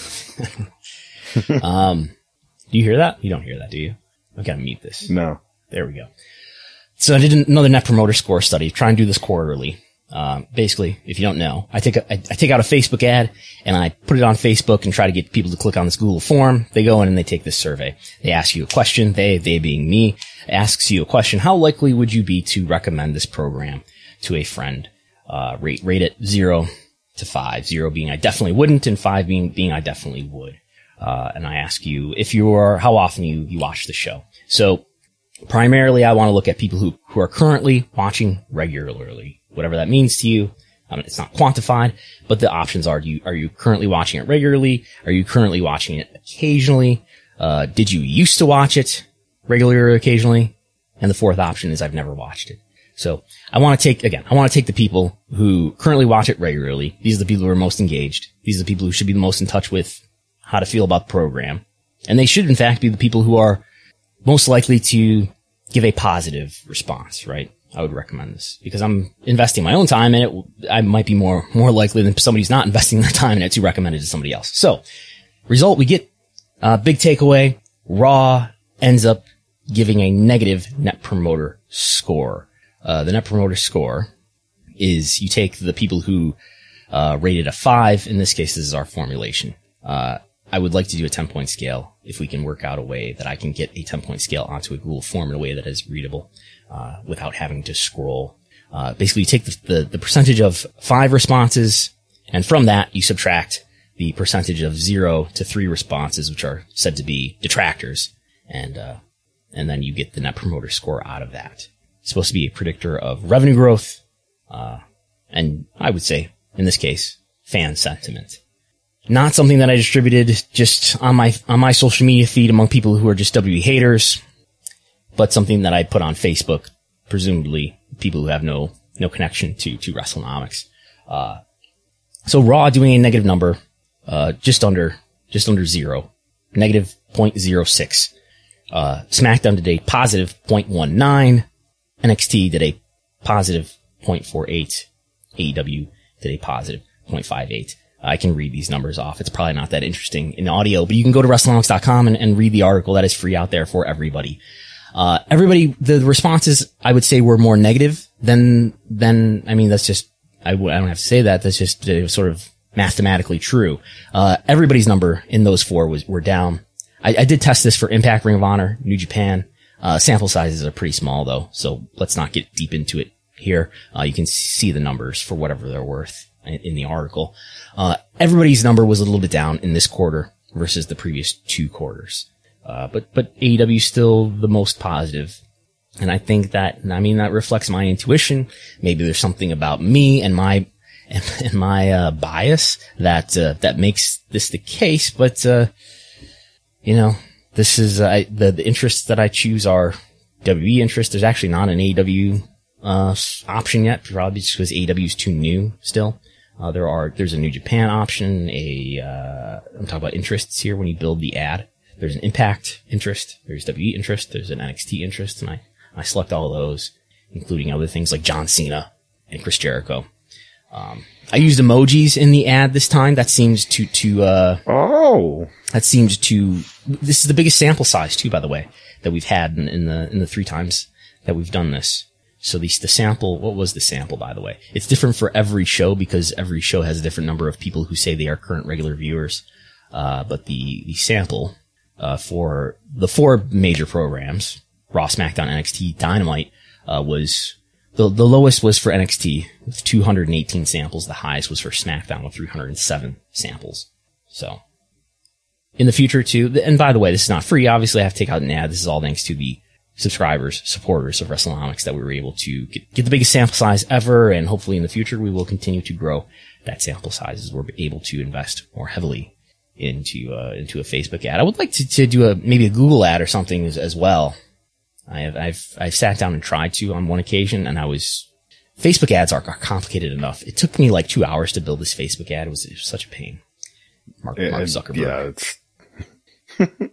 um, do you hear that? You don't hear that, do you? I've got to mute this. No. There we go. So I did another Net Promoter Score study. Try and do this quarterly. Um, basically, if you don't know, I take a, I, I take out a Facebook ad and I put it on Facebook and try to get people to click on this Google form. They go in and they take this survey. They ask you a question. They, they being me, asks you a question. How likely would you be to recommend this program to a friend? Uh, rate, rate it zero to five. Zero being I definitely wouldn't, and five being, being I definitely would. Uh, and I ask you if you're, how often you, you watch the show. So primarily I want to look at people who, who are currently watching regularly. Whatever that means to you. Um, it's not quantified, but the options are, do you, are you currently watching it regularly? Are you currently watching it occasionally? Uh, did you used to watch it regularly or occasionally? And the fourth option is I've never watched it. So I want to take, again, I want to take the people who currently watch it regularly. These are the people who are most engaged. These are the people who should be the most in touch with how to feel about the program. And they should, in fact, be the people who are most likely to give a positive response, right? I would recommend this because I'm investing my own time in it. I might be more, more likely than somebody who's not investing their time in it to recommend it to somebody else. So result, we get uh big takeaway. Raw ends up giving a negative Net Promoter Score. Uh, the Net Promoter Score is you take the people who, uh, rated a five. In this case, this is our formulation. Uh, I would like to do a ten point scale if we can work out a way that I can get a ten point scale onto a Google form in a way that is readable. Uh, without having to scroll. Uh, basically you take the, the, the percentage of five responses, and from that you subtract the percentage of zero to three responses, which are said to be detractors, and, uh, and then you get the Net Promoter Score out of that. It's supposed to be a predictor of revenue growth, uh, and I would say, in this case, fan sentiment. Not something that I distributed just on my, on my social media feed among people who are just W W E haters, but something that I put on Facebook, presumably people who have no, no connection to, to WrestleNomics. Uh, so Raw doing a negative number, uh, just under, just under zero, negative zero point zero six. Uh, SmackDown did a positive zero point one nine. N X T did a positive zero point four eight. A E W did a positive zero point five eight. I can read these numbers off. It's probably not that interesting in audio, but you can go to WrestleNomics dot com and, and read the article that is free out there for everybody. Uh, everybody, the responses, I would say, were more negative than, than, I mean, that's just, I, w- I don't have to say that. That's just uh, sort of mathematically true. Uh, everybody's number in those four was, were down. I, I did test this for Impact, Ring of Honor, New Japan. Uh, sample sizes are pretty small though, so let's not get deep into it here. Uh, you can see the numbers for whatever they're worth in, in the article. Uh, everybody's number was a little bit down in this quarter versus the previous two quarters. Uh, but, but A E W is still the most positive. And I think that, I mean, that reflects my intuition. Maybe there's something about me and my, and, and my, uh, bias that, uh, that makes this the case. But, uh, you know, this is, uh, the, the interests that I choose are W W E interests. There's actually not an A E W, uh, option yet, probably just because A E W is too new still. Uh, there are, there's a New Japan option, a, uh, I'm talking about interests here when you build the ad. There's an Impact interest, there's W W E interest, there's an N X T interest, and I, I select all of those, including other things like John Cena and Chris Jericho. Um, I used emojis in the ad this time. That seems to, to, uh, oh, that seems to, this is the biggest sample size too, by the way, that we've had in, in the, in the three times that we've done this. So the, the sample, what was the sample, by the way? It's different for every show because every show has a different number of people who say they are current regular viewers. Uh, but the, the sample, Uh, for the four major programs, Raw, SmackDown, N X T, Dynamite, uh, was, the, the lowest was for N X T with two hundred eighteen samples. The highest was for SmackDown with three hundred seven samples. So, in the future too, and by the way, this is not free. Obviously, I have to take out an ad. This is all thanks to the subscribers, supporters of WrestleNomics that we were able to get, get the biggest sample size ever. And hopefully in the future, we will continue to grow that sample size as we're able to invest more heavily into, uh, into a Facebook ad. I would like to, to do a, maybe a Google ad or something as, as well. I have, I've, I've sat down and tried to on one occasion, and I was, Facebook ads are, are complicated enough. It took me like two hours to build this Facebook ad. It was, it was such a pain. Mark, Mark Zuckerberg. Yeah, it's,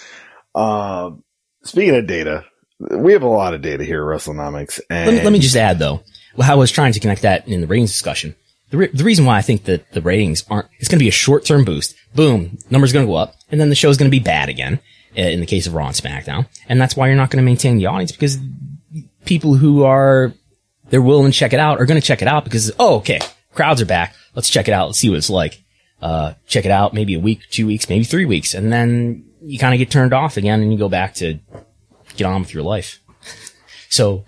uh, speaking of data, we have a lot of data here at WrestleNomics. And let me, let me just add though, how I was trying to connect that in the ratings discussion. The, re- the reason why I think that the ratings aren't, it's going to be a short-term boost. Boom, numbers going to go up, and then the show's going to be bad again, in the case of Raw and SmackDown. And that's why you're not going to maintain the audience, because people who are, they're willing to check it out are going to check it out because, oh, okay, crowds are back. Let's check it out. Let's see what it's like. Uh, check it out maybe a week, two weeks, maybe three weeks. And then you kind of get turned off again and you go back to get on with your life. So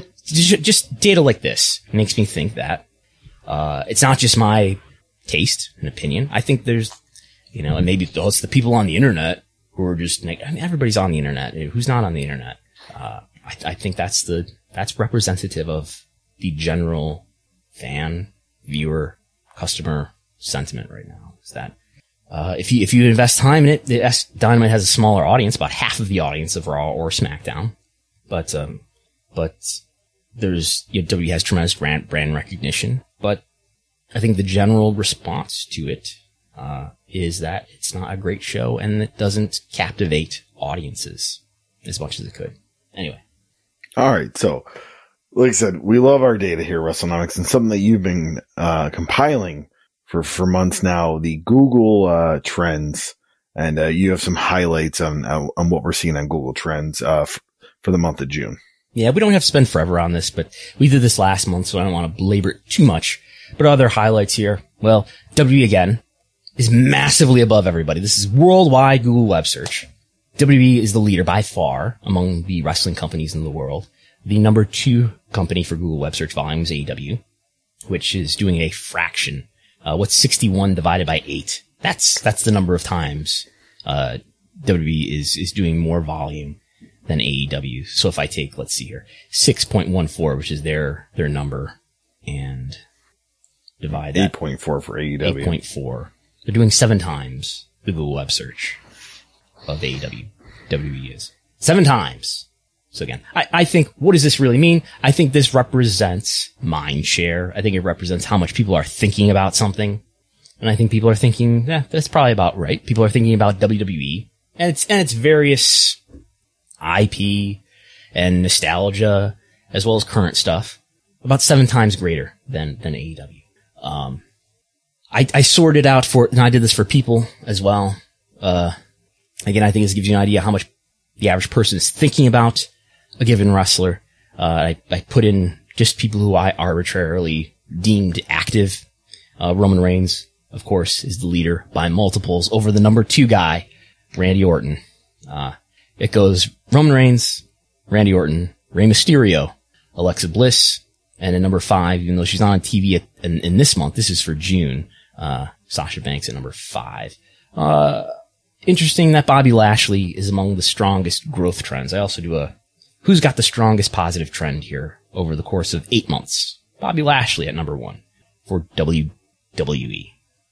just data like this makes me think that, uh, it's not just my taste and opinion. I think there's, you know, and maybe it's the people on the internet who are just, I mean, everybody's on the internet. Who's not on the internet? Uh, I, I think that's the, that's representative of the general fan, viewer, customer sentiment right now. Is that, uh, if you, if you invest time in it, the S Dynamite has a smaller audience, about half of the audience of Raw or SmackDown. But, um, but there's, you know, W W E has tremendous brand, brand recognition, but I think the general response to it, uh, is that it's not a great show and it doesn't captivate audiences as much as it could. Anyway. All right. So, like I said, we love our data here at WrestleNomics, and something that you've been, uh, compiling for, for months now, the Google, uh, trends. And, uh, you have some highlights on, uh, on what we're seeing on Google Trends, uh, f- for the month of June. Yeah, we don't have to spend forever on this, but we did this last month, so I don't want to belabor it too much. But other highlights here. Well, W W E again is massively above everybody. This is worldwide Google web search. W W E is the leader by far among the wrestling companies in the world. The number two company for Google web search volume is A E W, which is doing a fraction. Uh, what's sixty-one divided by eight? That's, that's the number of times, uh, W W E is, is doing more volume than A E W. So if I take, let's see here, six point one four, which is their, their number, and divide that. eight point four for A E W. eight point four. They're doing seven times the Google web search of A E W. W W E is. Seven times. So again, I, I think, what does this really mean? I think this represents mind share. I think it represents how much people are thinking about something. And I think people are thinking, yeah, that's probably about right. People are thinking about W W E and its, and its various I P and nostalgia, as well as current stuff, about seven times greater than, than A E W. Um, I, I sorted out for, and I did this for people as well. Uh, again, I think this gives you an idea how much the average person is thinking about a given wrestler. Uh, I, I put in just people who I arbitrarily deemed active. Uh, Roman Reigns, of course, is the leader by multiples over the number two guy, Randy Orton. Uh, it goes Roman Reigns, Randy Orton, Rey Mysterio, Alexa Bliss, and at number five, even though she's not on T V at, in, in this month, this is for June, uh, Sasha Banks at number five. Uh, interesting that Bobby Lashley is among the strongest growth trends. I also do a, who's got the strongest positive trend here over the course of eight months? Bobby Lashley at number one for W W E.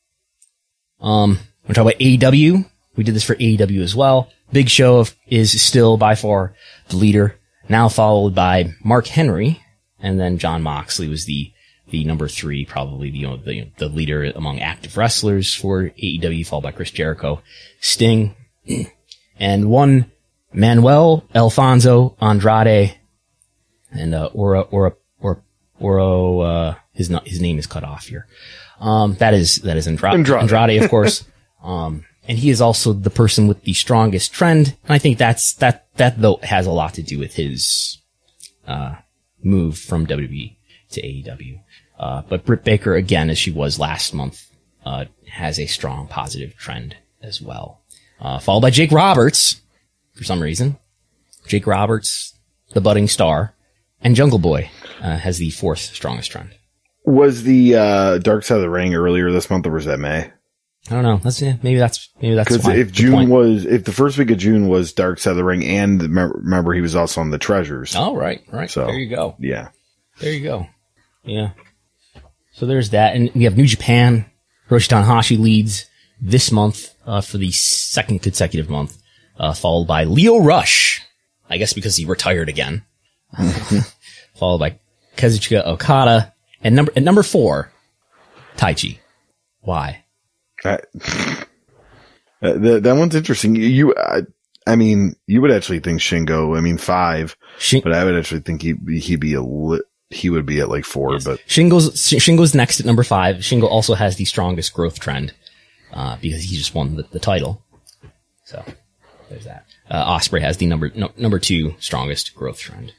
Um, we're talking about A E W. We did this for A E W as well. Big Show of, is still by far the leader, now followed by Mark Henry, and then Jon Moxley was the, the number three, probably the, you know, the, the leader among active wrestlers for A E W, followed by Chris Jericho, Sting, and one Manuel Alfonso Andrade, and, uh, Ora, Ora, Ora, Oro, uh, his, his name is cut off here. Um, that is, that is Andrade, Andrade, Andrade of course. Um, and he is also the person with the strongest trend. And I think that's, that, that though has a lot to do with his, uh, move from W W E to A E W. Uh, but Britt Baker, again, as she was last month, uh, has a strong positive trend as well. Uh, followed by Jake Roberts, for some reason. Jake Roberts, the budding star, and Jungle Boy, uh, has the fourth strongest trend. Was the, uh, Dark Side of the Ring earlier this month, or was that May? I don't know. That's yeah, maybe that's maybe that's because if June was if the first week of June was Dark Side of the Ring, and remember he was also on the Treasures. Oh right, right. So there you go. Yeah, there you go. Yeah. So there's that, and we have New Japan. Hiroshi Tanahashi leads this month uh, for the second consecutive month, uh, followed by Lio Rush. I guess because he retired again. Followed by Kazuchika Okada, and number at number four, Taichi. Why? Uh, that, that one's interesting. You, uh, I mean, you would actually think Shingo. I mean, five, Shin- but I would actually think he he'd be a li- he would be at like four. Yes. But Shingo's Shingo's next at number five. Shingo also has the strongest growth trend uh, because he just won the, the title. So there's that. Uh, Ospreay has the number no, number two strongest growth trend.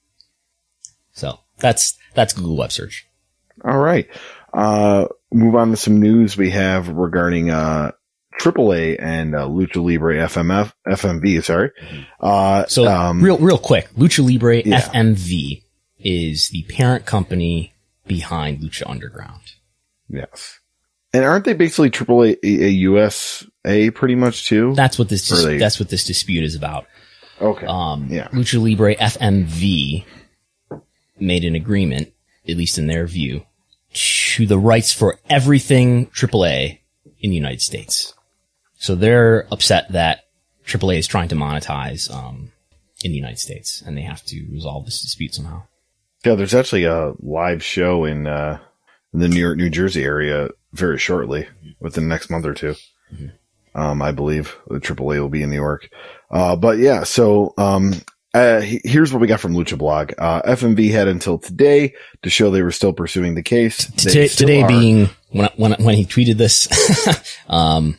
So that's that's Google Web Search. All right. Uh, move on to some news we have regarding, uh, triple A and, uh, Lucha Libre F M F, F M V, sorry. Uh, so um, real, real quick, Lucha Libre yeah. F M V is the parent company behind Lucha Underground. Yes. And aren't they basically triple A, a U S A pretty much too? That's what this, dis- they... that's what this dispute is about. Okay. Um, yeah. Lucha Libre F M V made an agreement, at least in their view, to the rights for everything triple A in the United States. So they're upset that triple A is trying to monetize um, in the United States, and they have to resolve this dispute somehow. Yeah, there's actually a live show in, uh, in the New York, New Jersey area very shortly, within the next month or two. Mm-hmm. Um, I believe the triple A will be in New York. Uh, but yeah, so um, Uh, here's what we got from Lucha Blog. Uh, F M V had until today to show they were still pursuing the case. Today, today being when, when, when he tweeted this, um,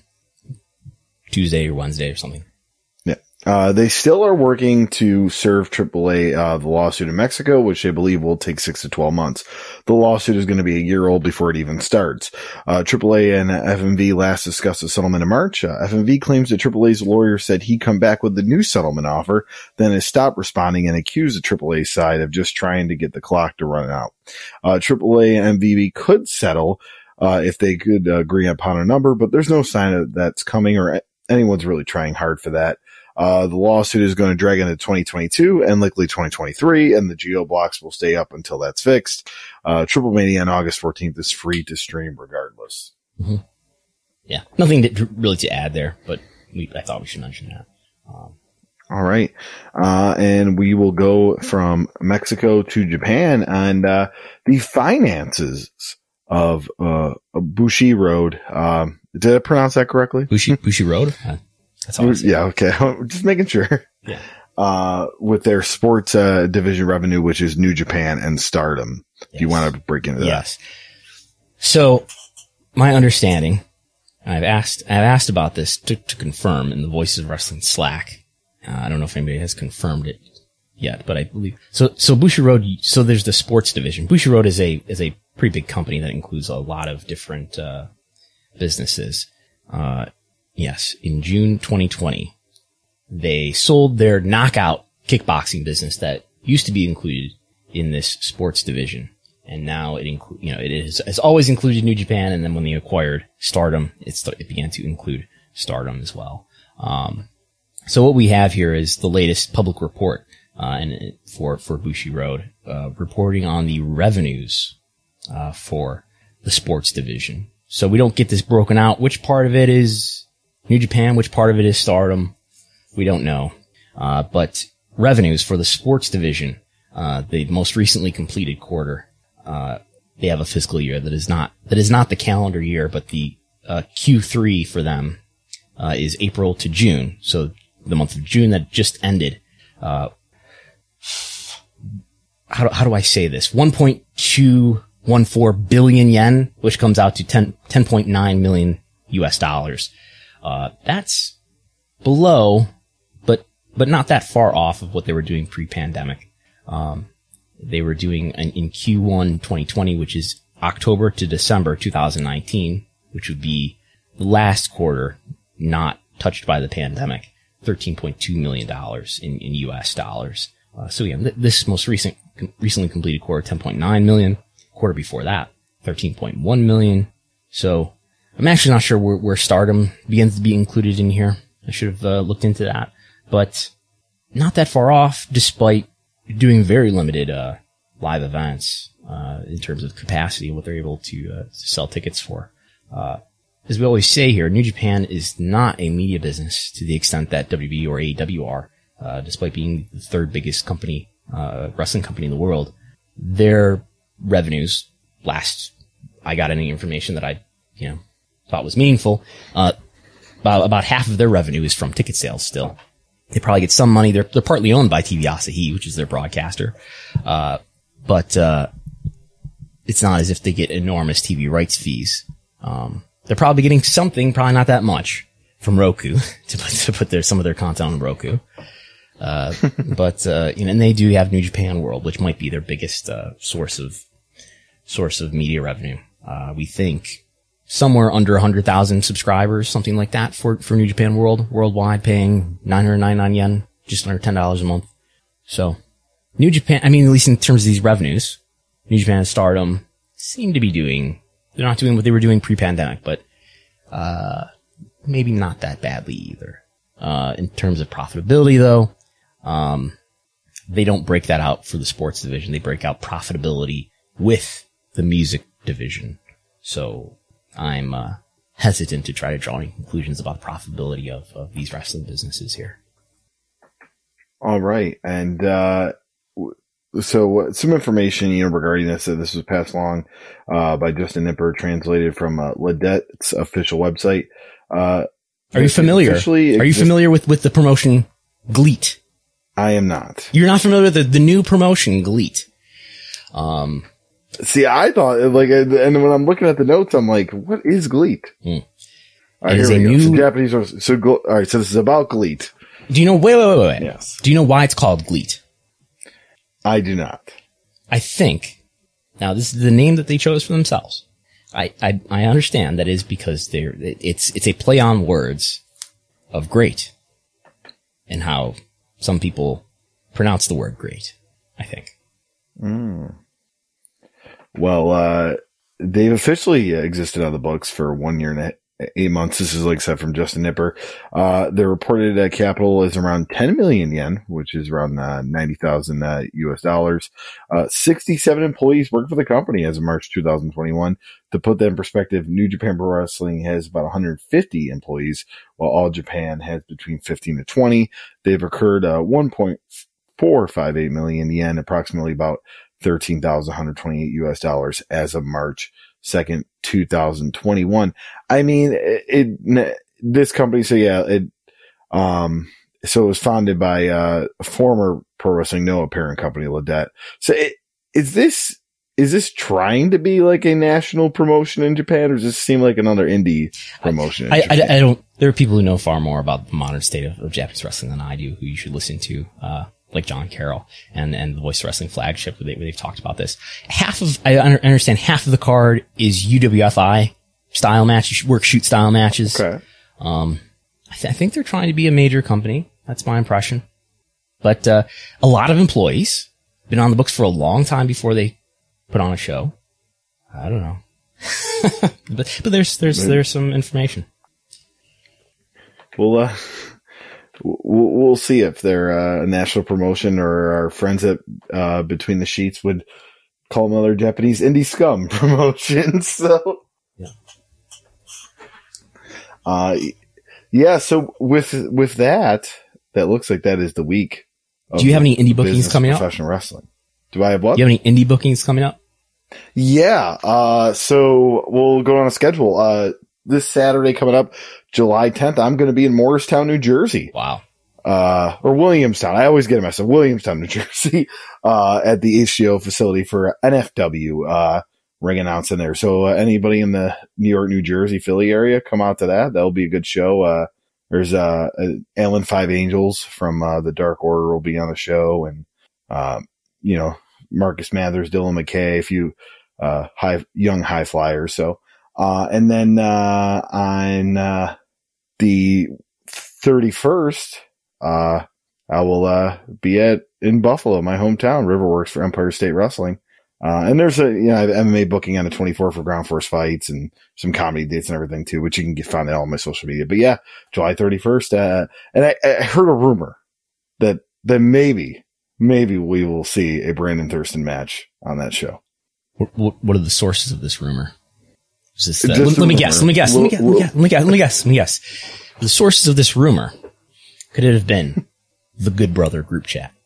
Tuesday or Wednesday or something. Yeah. Uh, they still are working to serve triple A, uh, the lawsuit in Mexico, which they believe will take six to twelve months. The lawsuit is going to be a year old before it even starts. Uh, triple A and F M V last discussed a settlement in March. Uh, F M V claims that triple A's lawyer said he'd come back with the new settlement offer, then has stopped responding and accused the triple A side of just trying to get the clock to run out. Uh, triple A and M V B could settle, uh, if they could uh, agree upon a number, but there's no sign of that's coming or anyone's really trying hard for that. Uh, the lawsuit is going to drag into twenty twenty-two and likely twenty twenty-three, and the Geo blocks will stay up until that's fixed. Uh, Triple Mania on August fourteenth is free to stream regardless. Mm-hmm. Yeah. Nothing to, really to add there, but we, I thought we should mention that. Um, All right. Uh, and we will go from Mexico to Japan, and, uh, the finances of, uh, Bushi Road. Um, did I pronounce that correctly? Bushi, Bushi Road? Uh, That's all. Yeah. Okay. Just making sure. Yeah. Uh, with their sports, uh, division revenue, which is New Japan and Stardom. Yes. If you want to break into that. Yes. So my understanding, I've asked, I've asked about this to, to confirm in the Voices of Wrestling Slack. Uh, I don't know if anybody has confirmed it yet, but I believe so. So Bushi Road. So there's the sports division. Bushi Road is a, is a pretty big company that includes a lot of different, uh, businesses. Uh, Yes, in June twenty twenty, they sold their Knockout kickboxing business that used to be included in this sports division, and now it include, you know, it is has always included New Japan, and then when they acquired Stardom, it st- it began to include Stardom as well. Um, so what we have here is the latest public report, uh, and for for Bushi Road, uh, reporting on the revenues uh, for the sports division. So we don't get this broken out. Which part of it is New Japan, which part of it is Stardom, we don't know. Uh, but revenues for the sports division, uh, the most recently completed quarter, uh, they have a fiscal year that is not, that is not the calendar year, but the, uh, Q three for them, uh, is April to June. So the month of June that just ended, uh, how do, how do I say this? one point two one four billion yen, which comes out to ten, ten point nine million U S dollars. Uh, that's below, but, but not that far off of what they were doing pre-pandemic. Um, they were doing in, in Q one twenty twenty, which is October to December twenty nineteen, which would be the last quarter not touched by the pandemic, thirteen point two million dollars in, in U S dollars. Uh, so yeah, th- this most recent, com- recently completed quarter, ten point nine million. Quarter before that, thirteen point one million. So, I'm actually not sure where, where Stardom begins to be included in here. I should have uh, looked into that, but not that far off, despite doing very limited uh, live events uh, in terms of capacity, what they're able to, uh, to sell tickets for. Uh, as we always say here, New Japan is not a media business to the extent that W W E or A E W are, uh, despite being the third biggest company, uh, wrestling company in the world. Their revenues last, I got any information that I, you know, thought was meaningful, uh, about, about half of their revenue is from ticket sales still. They probably get some money. They're, they're partly owned by T V Asahi, which is their broadcaster. Uh, but, uh, it's not as if they get enormous T V rights fees. Um, they're probably getting something, probably not that much, from Roku to put, to put their, some of their content on Roku. Uh, but, uh, you know, and they do have New Japan World, which might be their biggest, uh, source of, source of media revenue. Uh, we think somewhere under one hundred thousand subscribers, something like that for, for New Japan World, worldwide, paying nine hundred ninety-nine yen, just under ten dollars a month. So, New Japan, I mean, at least in terms of these revenues, New Japan and Stardom seem to be doing, they're not doing what they were doing pre-pandemic, but, uh, maybe not that badly either. Uh, in terms of profitability though, um, they don't break that out for the sports division. They break out profitability with the music division. So I'm, uh, hesitant to try to draw any conclusions about the profitability of, of these wrestling businesses here. All right. And, uh, So uh, some information, you know, regarding this, uh, this was passed along, uh, by Justin Nipper, translated from, uh, Ledette's official website. Uh, are you familiar? Are you exist- familiar with, with the promotion GLEAT? I am not. You're not familiar with the, the new promotion GLEAT? Um, see, I thought like, and when I'm looking at the notes, I'm like, what is GLEAT? Hmm. All right, here we go. New... So Japanese, so, all right, so this is about GLEAT. Do you know, wait, wait, wait, wait. Yes. Do you know why it's called GLEAT? I do not. I think, now this is the name that they chose for themselves. I, I, I understand that is because they're, it's, it's a play on words of great and how some people pronounce the word great, I think. Mm. Well, uh, they've officially existed on the books for one year and a Eight months. This is like said from Justin Nipper. Uh, their reported uh, capital is around ten million yen, which is around uh, ninety thousand uh, U S dollars. Uh, sixty-seven employees work for the company as of March two thousand twenty-one. To put that in perspective, New Japan Pro Wrestling has about one hundred fifty employees, while All Japan has between fifteen to twenty. They've incurred uh, one point four five eight million yen, approximately about thirteen thousand one hundred twenty-eight U S dollars as of March second, two thousand twenty-one. I mean, it, it, this company, so yeah, it, um, so it was founded by, uh, a former Pro Wrestling Noah parent company, Ledette. So it, is this, is this trying to be like a national promotion in Japan, or does this seem like another indie promotion? I, I, I, I don't, there are people who know far more about the modern state of, of Japanese wrestling than I do, who you should listen to, uh, like John Carroll and, and the Voice of Wrestling flagship where, they, where they've talked about this. Half of, I understand half of the card is U W F I style matches, work shoot style matches. Okay. Um, I, th- I think they're trying to be a major company. That's my impression. But, uh, a lot of employees been on the books for a long time before they put on a show. I don't know. but, but there's, there's, there's some information. Well, uh, we'll see if they're uh, a national promotion, or our friends at uh, Between the Sheets would call them another Japanese indie scum promotion. So, yeah, uh, yeah. So with with that, that looks like that is the week. Do you have any indie bookings coming up? Professional wrestling. Do I have what? Do you have any indie bookings coming up? Yeah. Uh, so we'll go on a schedule. Uh, this Saturday coming up, July tenth, I'm going to be in Morristown, New Jersey. Wow. Uh, or Williamstown. I always get it messed up. Williamstown, New Jersey, uh, at the H G O facility for N F W, uh, ring announcing there. So, uh, anybody in the New York, New Jersey, Philly area, come out to that. That'll be a good show. Uh, there's, uh, Alan Five Angels from, uh, the Dark Order will be on the show, and, uh, you know, Marcus Mathers, Dylan McKay, a few, uh, high, young high flyers. So, uh, and then, uh, on, uh, the thirty-first, uh, I will, uh, be at, in Buffalo, my hometown, Riverworks for Empire State Wrestling. Uh, and there's a, you know, M M A booking on the twenty-fourth for Ground Force fights and some comedy dates and everything too, which you can get found on all my social media. But yeah, July thirty-first. Uh, and I, I heard a rumor that, that maybe, maybe we will see a Brandon Thurston match on that show. What, what, what are the sources of this rumor? Is this, uh, let, let me guess, let me guess, let me guess, let me guess, let me guess, let me guess, let me guess. The sources of this rumor, could it have been the Good Brother group chat?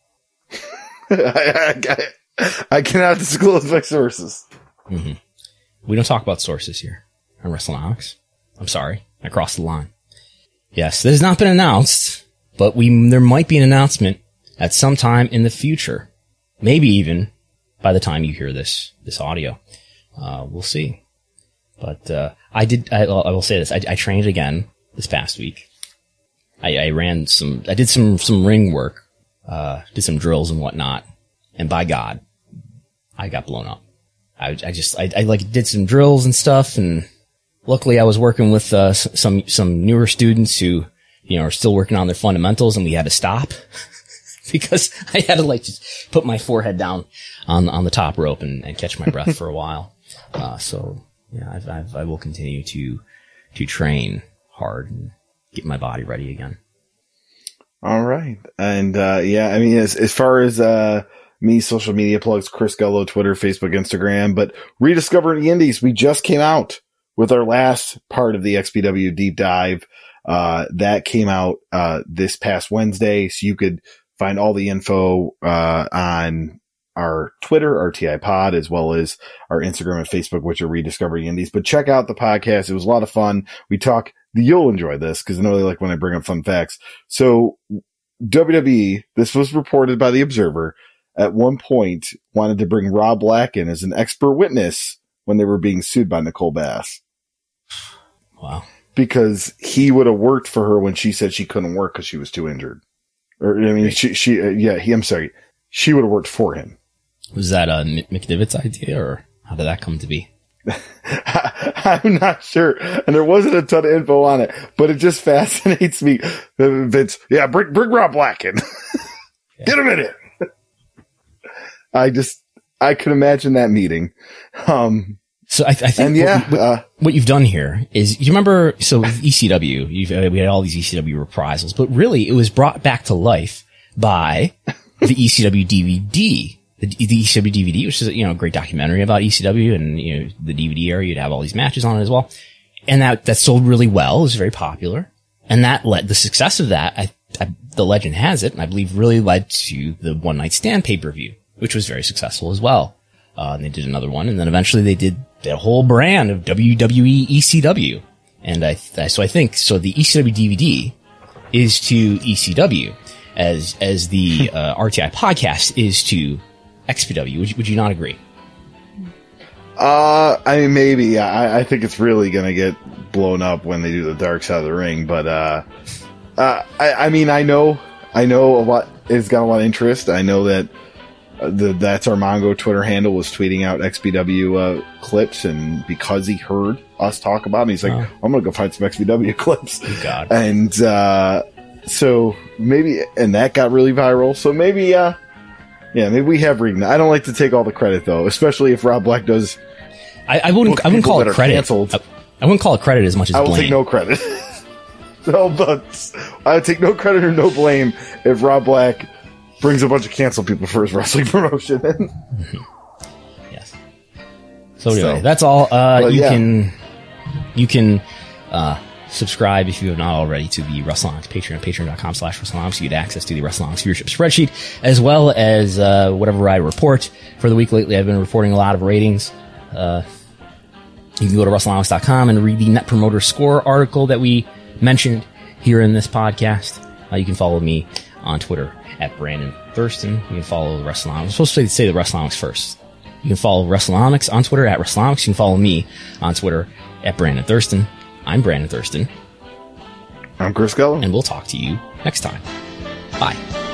I, I, I cannot disclose my sources. Mm-hmm. We don't talk about sources here on WrestleNomics. I'm sorry. I crossed the line. Yes, this has not been announced, but we there might be an announcement at some time in the future. Maybe even by the time you hear this this audio. Uh, we'll see. But uh, I did. I, I will say this. I, I trained again this past week. I, I ran some. I did some some ring work. Uh, did some drills and whatnot. And by God, I got blown up. I, I just, I, I like did some drills and stuff, and luckily I was working with, uh, some, some newer students who, you know, are still working on their fundamentals, and we had to stop because I had to like just put my forehead down on, on the top rope and, and catch my breath for a while. Uh, so yeah, I've, I've, I will continue to, to train hard and get my body ready again. All right. And, uh, yeah, I mean, as, as far as, uh, me, social media plugs, Chris Gello, Twitter, Facebook, Instagram, but Rediscovering the Indies, we just came out with our last part of the X P W deep dive. Uh, that came out, uh, this past Wednesday. So you could find all the info, uh, on our Twitter, R T I Pod, as well as our Instagram and Facebook, which are Rediscovering Indies. But check out the podcast. It was a lot of fun. We talk, you'll enjoy this because I know they like when I bring up fun facts. So W W E, this was reported by the Observer, at one point wanted to bring Rob Black in as an expert witness when they were being sued by Nicole Bass. Wow. Because he would have worked for her when she said she couldn't work because she was too injured. Or, I mean, she, she, uh, yeah, he, I'm sorry. She would have worked for him. Was that a McDivitt's idea, or how did that come to be? I'm not sure. And there wasn't a ton of info on it, but it just fascinates me. Vince, yeah, bring, bring Rob Black in. Yeah. Get him in it. I just, I could imagine that meeting. Um, so I, I think and yeah, what, what, uh, what you've done here is, you remember, so with E C W, you've, uh, we had all these E C W reprisals, but really it was brought back to life by the E C W D V D. The, the E C W D V D, which is, you know, a great documentary about E C W, and, you know, the D V D era, you'd have all these matches on it as well. And that, that sold really well. It was very popular. And that led, the success of that, I, I, the legend has it, and I believe really led to the One Night Stand pay-per-view, which was very successful as well. Uh, and they did another one, and then eventually they did that whole brand of W W E E C W. And I, I so I think, so the E C W D V D is to E C W as, as the, uh, R T I podcast is to X P W. Would you, would you not agree? Uh, I mean, maybe. I, I think it's really gonna get blown up when they do the Dark Side of the Ring, but, uh, uh, I, I mean, I know, I know a lot, it's got a lot of interest. I know that uh, the, that's our Mongo Twitter handle was tweeting out X P W, uh, clips, and because he heard us talk about it, he's like, oh. I'm gonna go find some X P W clips. Oh, God. And, uh, so maybe, and that got really viral, so maybe, uh, yeah, maybe we have reading. I don't like to take all the credit though, especially if Rob Black does. I, I wouldn't. I wouldn't call it credit. I, I wouldn't call it credit as much as I will blame. take no credit. No, but I would take no credit or no blame if Rob Black brings a bunch of canceled people for his wrestling promotion. Yes. So anyway, so, that's all. Uh, you yeah. can you can uh, subscribe if you have not already to the WrestleNomics Patreon, patreon.com slash WrestleNomics. You get access to the WrestleNomics viewership spreadsheet, as well as uh, whatever I report for the week. Lately, I've been reporting a lot of ratings. Uh, you can go to WrestleNomics dot com and read the Net Promoter Score article that we mentioned here in this podcast. Uh, you can follow me on Twitter at Brandon Thurston. You can follow WrestleNomics. I'm supposed to say the WrestleNomics first. You can follow WrestleNomics on Twitter at WrestleNomics. You can follow me on Twitter at Brandon Thurston. I'm Brandon Thurston. I'm Chris Gello. And we'll talk to you next time. Bye.